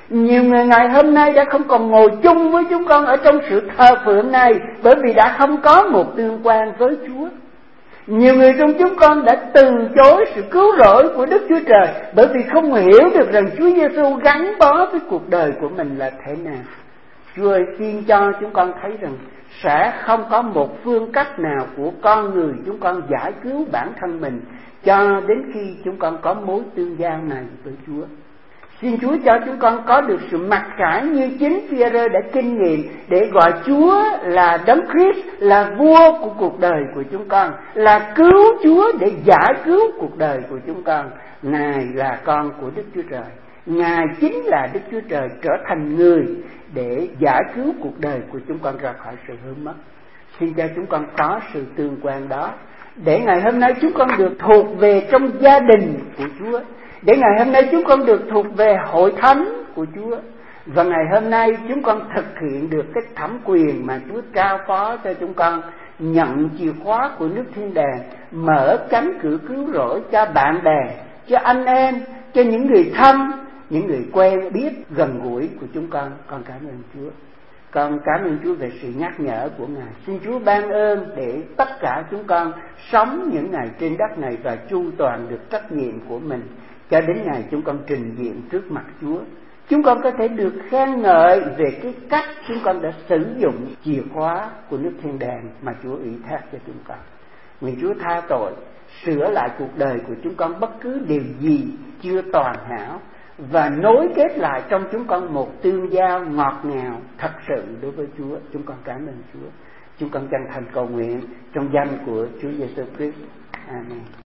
Nhiều người ngày hôm nay đã không còn ngồi chung với chúng con ở trong sự thờ phượng này, bởi vì đã không có một tương quan với Chúa. Nhiều người trong chúng con đã từ chối sự cứu rỗi của Đức Chúa Trời, bởi vì không hiểu được rằng Chúa Giêsu gắn bó với cuộc đời của mình là thế nào. Chúa ơi, xin cho chúng con thấy rằng sẽ không có một phương cách nào của con người chúng con giải cứu bản thân mình cho đến khi chúng con có mối tương giao này với Chúa. Xin Chúa cho chúng con có được sự mặc khải như chính Phi-e-rơ đã kinh nghiệm, để gọi Chúa là Đấng Christ, là vua của cuộc đời của chúng con, là cứu Chúa để giải cứu cuộc đời của chúng con. Ngài là con của Đức Chúa Trời, Ngài chính là Đức Chúa Trời trở thành người để giải cứu cuộc đời của chúng con ra khỏi sự hư mất. Xin cho chúng con có sự tương quan đó, để ngày hôm nay chúng con được thuộc về trong gia đình của Chúa, để ngày hôm nay chúng con được thuộc về hội thánh của Chúa, và ngày hôm nay chúng con thực hiện được cái thẩm quyền mà Chúa trao phó cho chúng con, nhận chìa khóa của nước thiên đàng, mở cánh cửa cứu rỗi cho bạn bè, cho anh em, cho những người thân, những người quen biết gần gũi của chúng con. Con cảm ơn Chúa. Con cảm ơn Chúa về sự nhắc nhở của Ngài. Xin Chúa ban ơn để tất cả chúng con sống những ngày trên đất này và chu toàn được trách nhiệm của mình, cho đến ngày chúng con trình diện trước mặt Chúa. Chúng con có thể được khen ngợi về cái cách chúng con đã sử dụng chìa khóa của nước thiên đàng mà Chúa ủy thác cho chúng con. Nguyện Chúa tha tội, sửa lại cuộc đời của chúng con bất cứ điều gì chưa toàn hảo, và nối kết lại trong chúng con một tương giao ngọt ngào thật sự đối với Chúa. Chúng con cảm ơn Chúa. Chúng con chân thành cầu nguyện trong danh của Chúa Giêsu Christ. Amen.